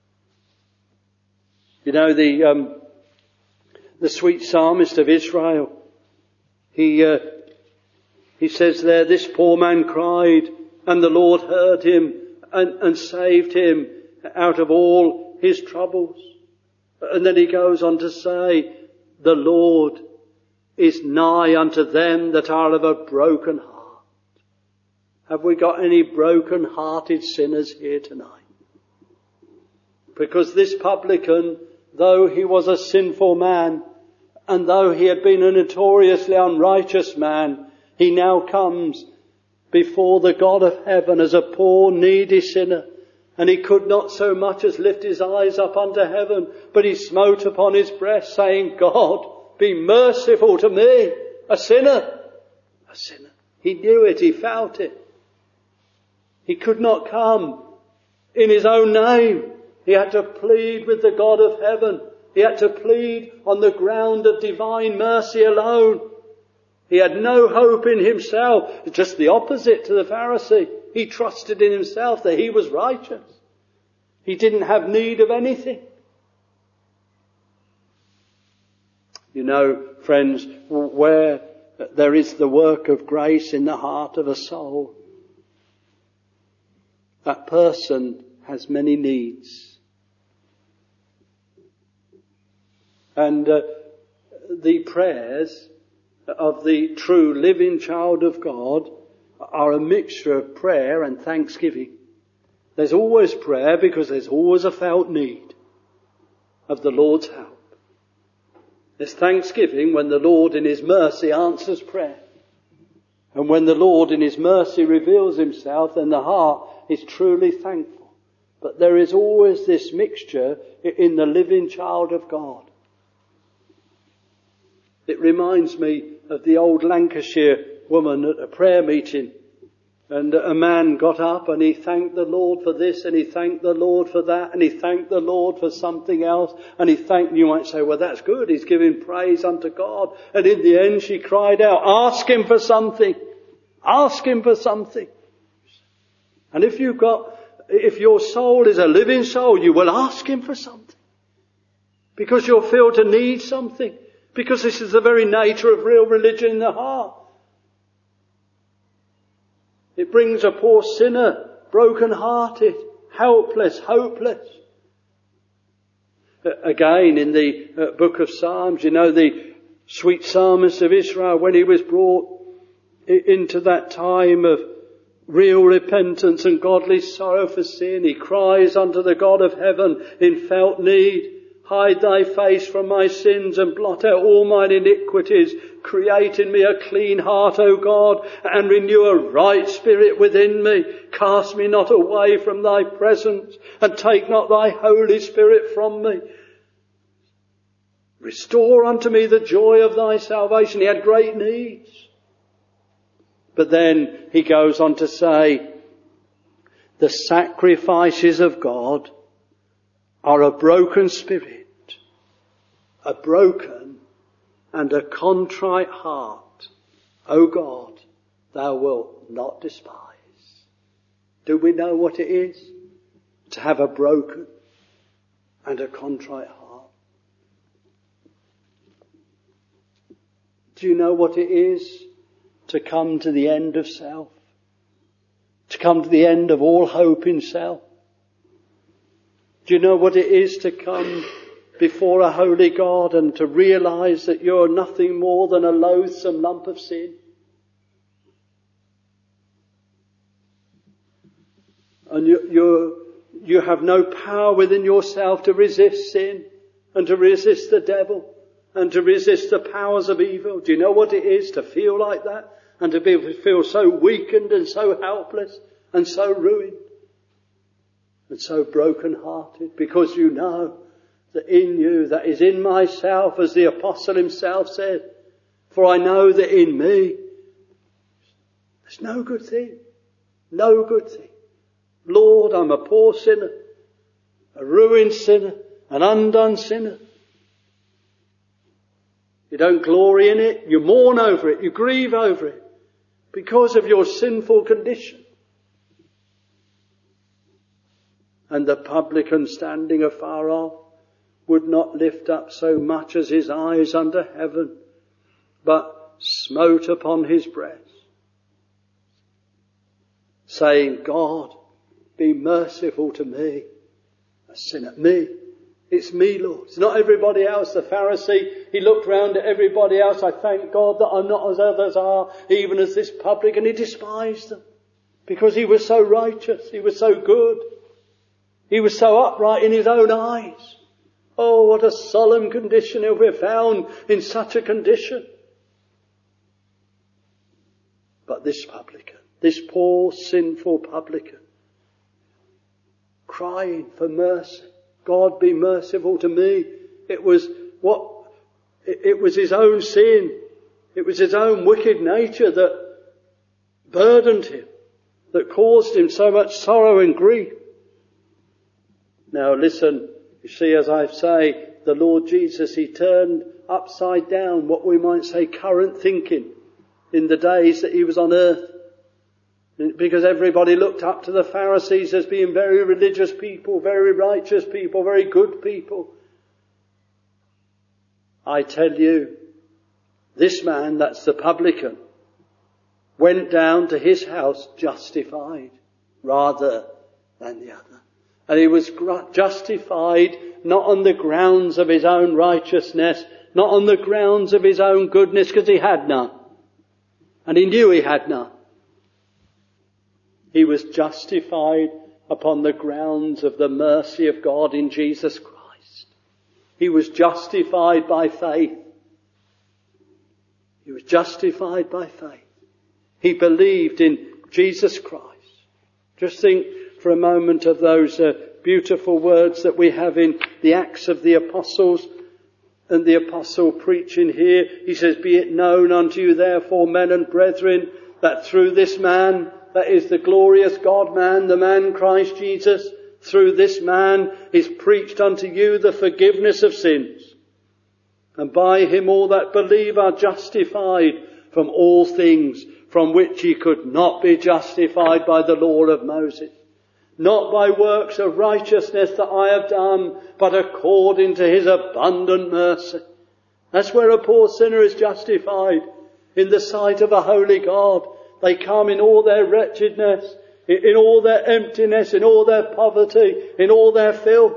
You know, the sweet psalmist of Israel, he says there, this poor man cried, and the Lord heard him and saved him out of all his troubles. And then he goes on to say, the Lord is nigh unto them that are of a broken heart. Have we got any broken-hearted sinners here tonight? Because this publican, though he was a sinful man, and though he had been a notoriously unrighteous man, he now comes before the God of heaven as a poor, needy sinner. And he could not so much as lift his eyes up unto heaven, but he smote upon his breast, saying, God, be merciful to me, a sinner. A sinner. He knew it, he felt it. He could not come in his own name. He had to plead with the God of heaven. He had to plead on the ground of divine mercy alone. He had no hope in himself. Just the opposite to the Pharisee. He trusted in himself that he was righteous. He didn't have need of anything. You know, friends, where there is the work of grace in the heart of a soul, that person has many needs. And the prayers of the true living child of God are a mixture of prayer and thanksgiving. There's always prayer because there's always a felt need of the Lord's help. There's thanksgiving when the Lord in His mercy answers prayer. And when the Lord in His mercy reveals Himself, then the heart is truly thankful. But there is always this mixture in the living child of God. It reminds me of the old Lancashire woman at a prayer meeting. And a man got up and he thanked the Lord for this and he thanked the Lord for that and he thanked the Lord for something else. And you might say, well, that's good. He's giving praise unto God. And in the end she cried out, ask Him for something. Ask Him for something. And if your soul is a living soul, you will ask Him for something. Because you'll feel to need something. Because this is the very nature of real religion in the heart. It brings a poor sinner, broken-hearted, helpless, hopeless. Again, in the book of Psalms, you know, the sweet psalmist of Israel, when he was brought into that time of real repentance and godly sorrow for sin, he cries unto the God of heaven in felt need, hide thy face from my sins and blot out all mine iniquities. Create in me a clean heart, O God, and renew a right spirit within me. Cast me not away from thy presence, and take not thy Holy Spirit from me. Restore unto me the joy of thy salvation. He had great needs. But then he goes on to say, the sacrifices of God are a broken spirit, a broken and a contrite heart. O God, thou wilt not despise. Do we know what it is to have a broken and a contrite heart? Do you know what it is to come to the end of self? To come to the end of all hope in self? Do you know what it is to come before a holy God and to realize that you're nothing more than a loathsome lump of sin? And you have no power within yourself to resist sin and to resist the devil and to resist the powers of evil. Do you know what it is to feel like that? and to feel so weakened and so helpless and so ruined and so broken-hearted, because you know that in you, that is in myself, as the apostle himself said, for I know that in me there's no good thing. No good thing. Lord, I'm a poor sinner, a ruined sinner, an undone sinner. You don't glory in it, you mourn over it, you grieve over it, because of your sinful condition. And the publican, standing afar off, would not lift up so much as his eyes unto heaven, but smote upon his breast, saying, God, be merciful to me, a sinner. Me. It's me, Lord. It's not everybody else. The Pharisee, he looked round at everybody else. I thank God that I'm not as others are, even as this publican. He despised them because he was so righteous. He was so good. He was so upright in his own eyes. Oh, what a solemn condition if we're found in such a condition. But this publican, this poor sinful publican, crying for mercy, God be merciful to me. It was his own sin. It was his own wicked nature that burdened him, that caused him so much sorrow and grief. Now listen, you see, as I say, the Lord Jesus, he turned upside down what we might say current thinking in the days that he was on earth. Because everybody looked up to the Pharisees as being very religious people, very righteous people, very good people. I tell you, this man, that's the publican, went down to his house justified rather than the other. And he was justified not on the grounds of his own righteousness, not on the grounds of his own goodness, because he had none. And he knew he had none. He was justified upon the grounds of the mercy of God in Jesus Christ. He was justified by faith. He was justified by faith. He believed in Jesus Christ. Just think for a moment of those beautiful words that we have in the Acts of the Apostles, and the Apostle preaching here. He says, be it known unto you therefore, men and brethren, that through this man, that is the glorious God-man, the man Christ Jesus, through this man is preached unto you the forgiveness of sins. And by him all that believe are justified from all things from which ye could not be justified by the law of Moses. Not by works of righteousness that I have done, but according to his abundant mercy. That's where a poor sinner is justified, in the sight of a holy God. They come in all their wretchedness, in all their emptiness, in all their poverty, in all their filth.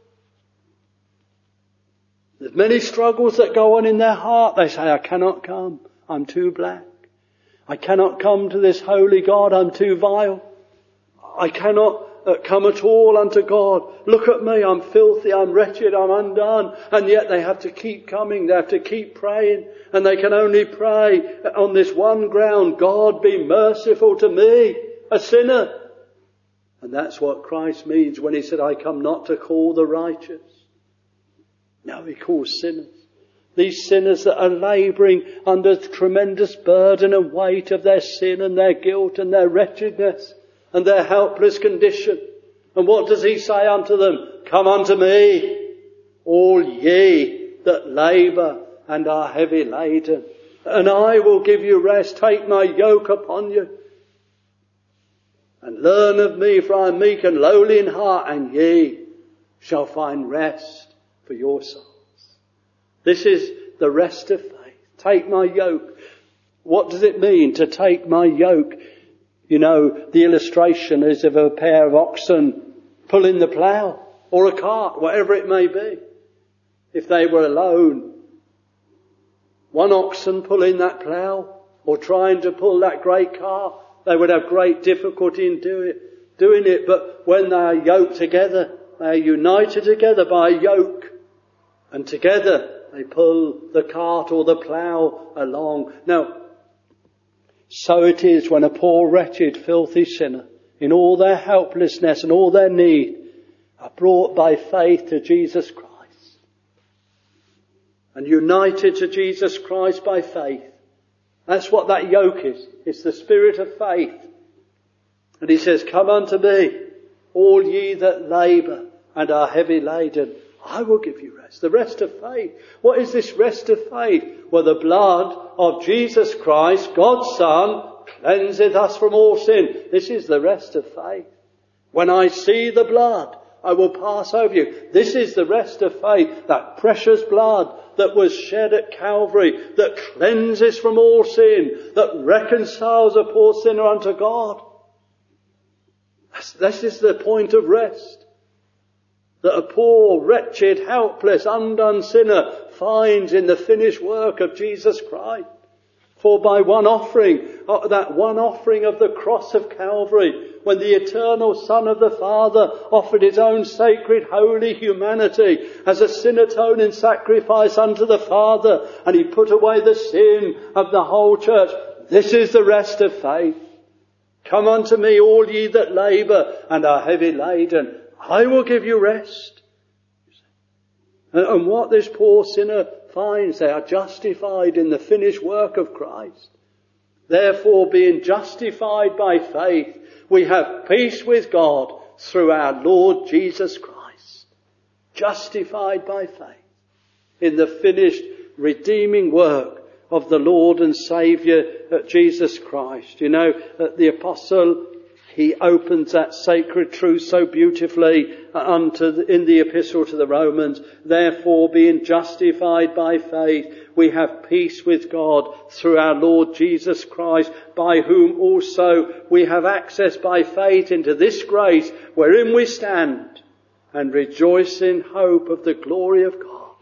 There's many struggles that go on in their heart. They say, I cannot come. I'm too black. I cannot come to this holy God. I'm too vile. I cannot come at all unto God. Look at me. I'm filthy. I'm wretched. I'm undone. And yet they have to keep coming. They have to keep praying. And they can only pray on this one ground. God, be merciful to me, a sinner. And that's what Christ means when he said, I come not to call the righteous. No, he calls sinners. These sinners that are labouring under tremendous burden and weight of their sin and their guilt and their wretchedness and their helpless condition. And what does he say unto them? Come unto me, all ye that labour and are heavy laden, and I will give you rest. Take my yoke upon you, and learn of me, for I am meek and lowly in heart, and ye shall find rest for your souls. This is the rest of faith. Take my yoke. What does it mean to take my yoke? You know, the illustration is of a pair of oxen pulling the plough, or a cart, whatever it may be. If they were alone, one oxen pulling that plough or trying to pull that great cart, they would have great difficulty in doing it. But when they are yoked together, they are united together by a yoke, and together they pull the cart or the plough along. Now, So it is when a poor, wretched, filthy sinner, in all their helplessness and all their need, are brought by faith to Jesus Christ. And united to Jesus Christ by faith. That's what that yoke is. It's the spirit of faith. And he says, come unto me, all ye that labour and are heavy laden. I will give you rest. The rest of faith. What is this rest of faith? Well, the blood of Jesus Christ, God's Son, cleanseth us from all sin. This is the rest of faith. When I see the blood, I will pass over you. This is the rest of faith. That precious blood that was shed at Calvary, that cleanses from all sin, that reconciles a poor sinner unto God. This is the point of rest. That a poor, wretched, helpless, undone sinner finds in the finished work of Jesus Christ. For by one offering, that one offering of the cross of Calvary, when the eternal Son of the Father offered his own sacred, holy humanity as a sin atoning sacrifice unto the Father, and he put away the sin of the whole church. This is the rest of faith. Come unto me, all ye that labour and are heavy laden. I will give you rest. And what this poor sinner finds, they are justified in the finished work of Christ. Therefore, being justified by faith, we have peace with God through our Lord Jesus Christ. Justified by faith in the finished redeeming work of the Lord and Saviour Jesus Christ. You know, the apostle, he opens that sacred truth so beautifully in the epistle to the Romans. Therefore, being justified by faith, we have peace with God through our Lord Jesus Christ, by whom also we have access by faith into this grace wherein we stand and rejoice in hope of the glory of God.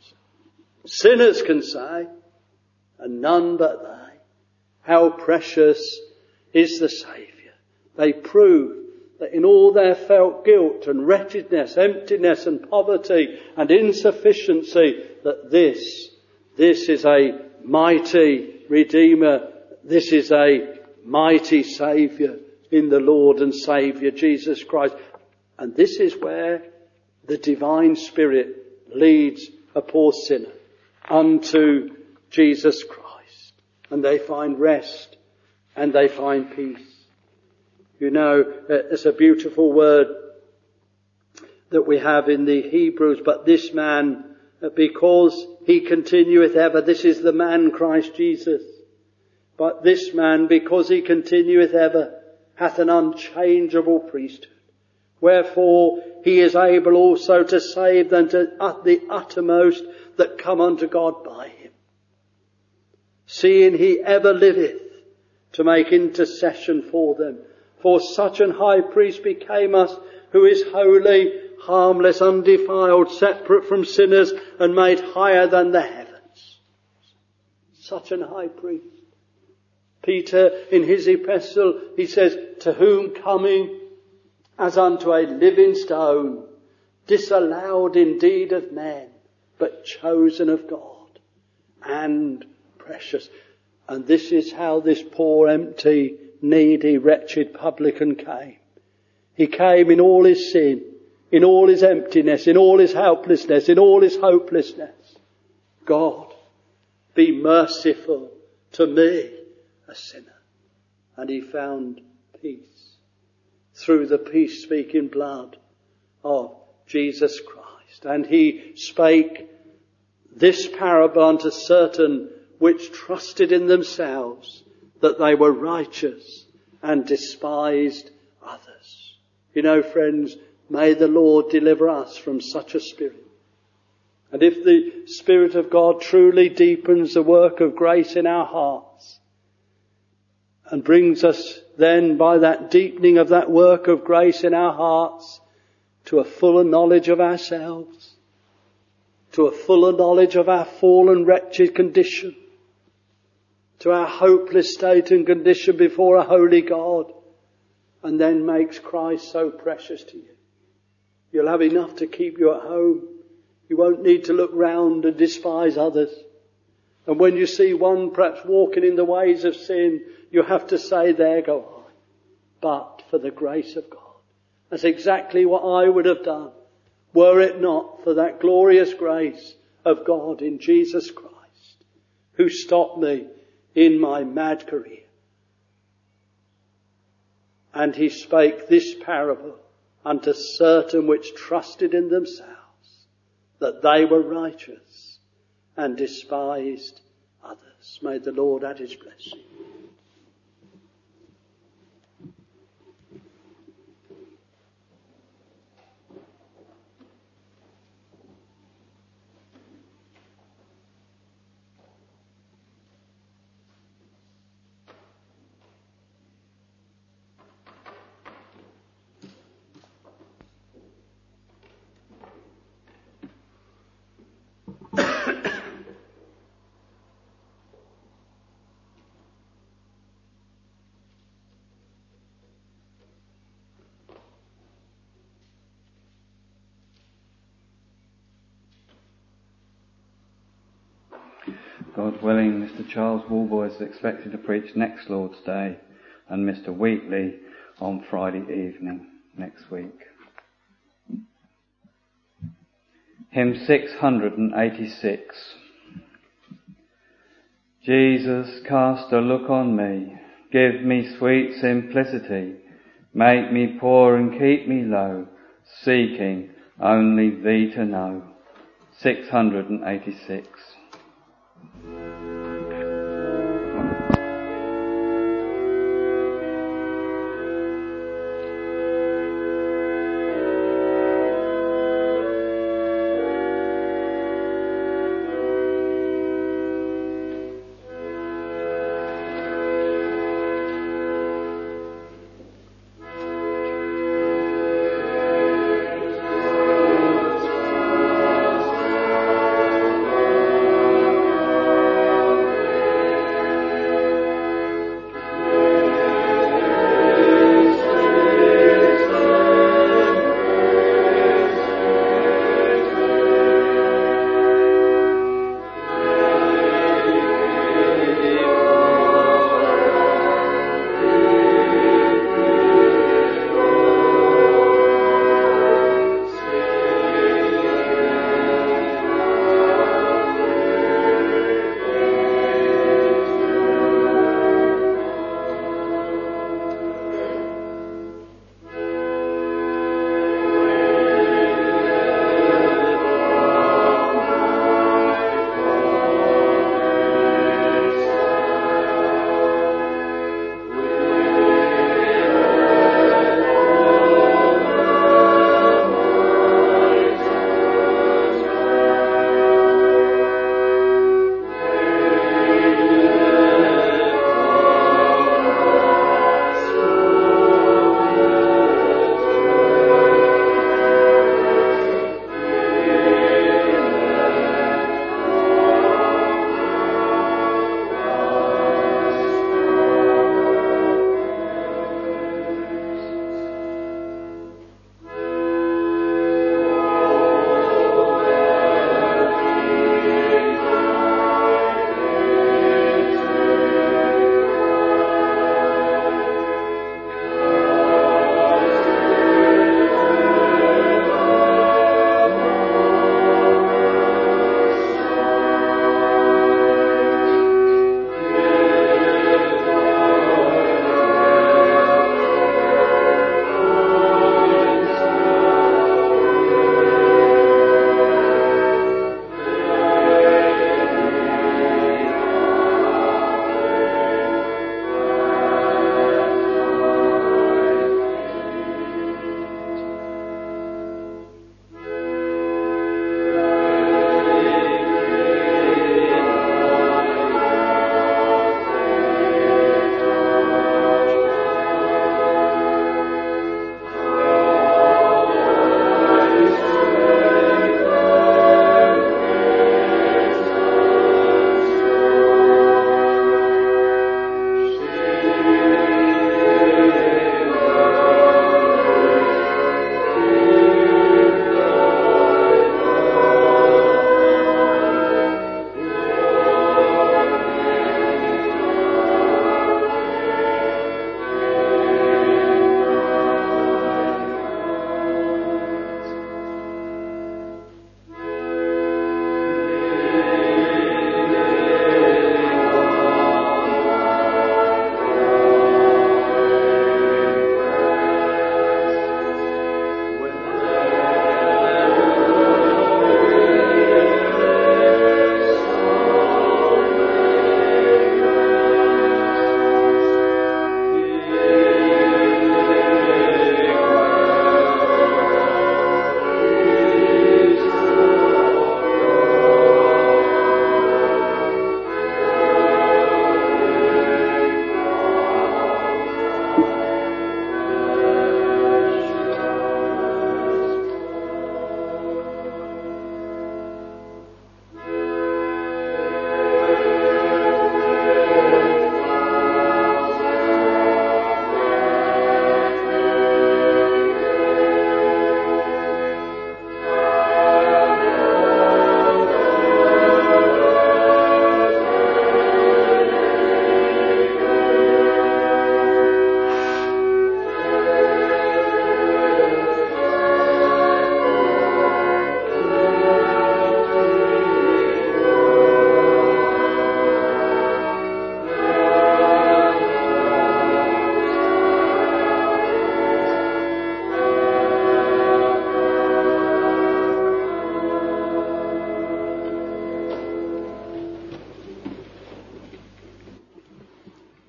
Sinners can say, and none but they, how precious is the Saviour. They prove that in all their felt guilt and wretchedness, emptiness and poverty and insufficiency, that this is a mighty Redeemer. This is a mighty Saviour in the Lord and Saviour Jesus Christ. And this is where the divine Spirit leads a poor sinner unto Jesus Christ. And they find rest and they find peace. You know, it's a beautiful word that we have in the Hebrews. But this man, because he continueth ever, this is the man Christ Jesus. But this man, because he continueth ever, hath an unchangeable priesthood. Wherefore he is able also to save them to the uttermost that come unto God by him. Seeing he ever liveth to make intercession for them. For such an high priest became us, who is holy, harmless, undefiled, separate from sinners, and made higher than the heavens. Such an high priest. Peter, in his epistle, he says, to whom coming as unto a living stone, disallowed indeed of men, but chosen of God, and precious. And this is how this poor, empty, needy, wretched publican came. He came in all his sin, in all his emptiness, in all his helplessness, in all his hopelessness. God, be merciful to me, a sinner. And he found peace through the peace-speaking blood of Jesus Christ. And he spake this parable unto certain which trusted in themselves that they were righteous and despised others. You know, friends, may the Lord deliver us from such a spirit. And if the Spirit of God truly deepens the work of grace in our hearts and brings us then by that deepening of that work of grace in our hearts to a fuller knowledge of ourselves, to a fuller knowledge of our fallen, wretched condition, to our hopeless state and condition before a holy God, and then makes Christ so precious to you. You'll have enough to keep you at home. You won't need to look round and despise others. And when you see one perhaps walking in the ways of sin, you have to say, there go I. But for the grace of God. That's exactly what I would have done, were it not for that glorious grace of God in Jesus Christ, who stopped me in my mad career. And he spake this parable unto certain which trusted in themselves, that they were righteous, and despised others. May the Lord add his blessing. God willing, Mr. Charles Walboys is expected to preach next Lord's Day, and Mr. Wheatley on Friday evening next week. Hymn 686. Jesus, cast a look on me, give me sweet simplicity, make me poor and keep me low, seeking only thee to know. 686.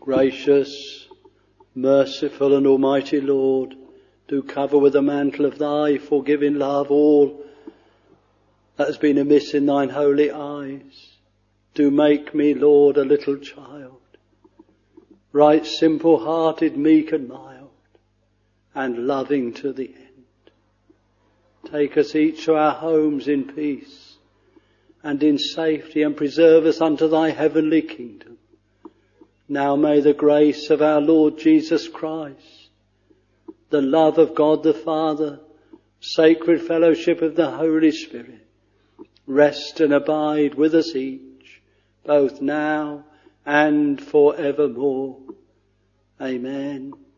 Gracious, merciful and almighty Lord, do cover with the mantle of thy forgiving love all that has been amiss in thine holy eyes. Do make me, Lord, a little child, right simple-hearted, meek and mild, and loving to the end. Take us each to our homes in peace and in safety, and preserve us unto thy heavenly kingdom. Now may the grace of our Lord Jesus Christ, the love of God the Father, sacred fellowship of the Holy Spirit, rest and abide with us each, both now and forevermore. Amen.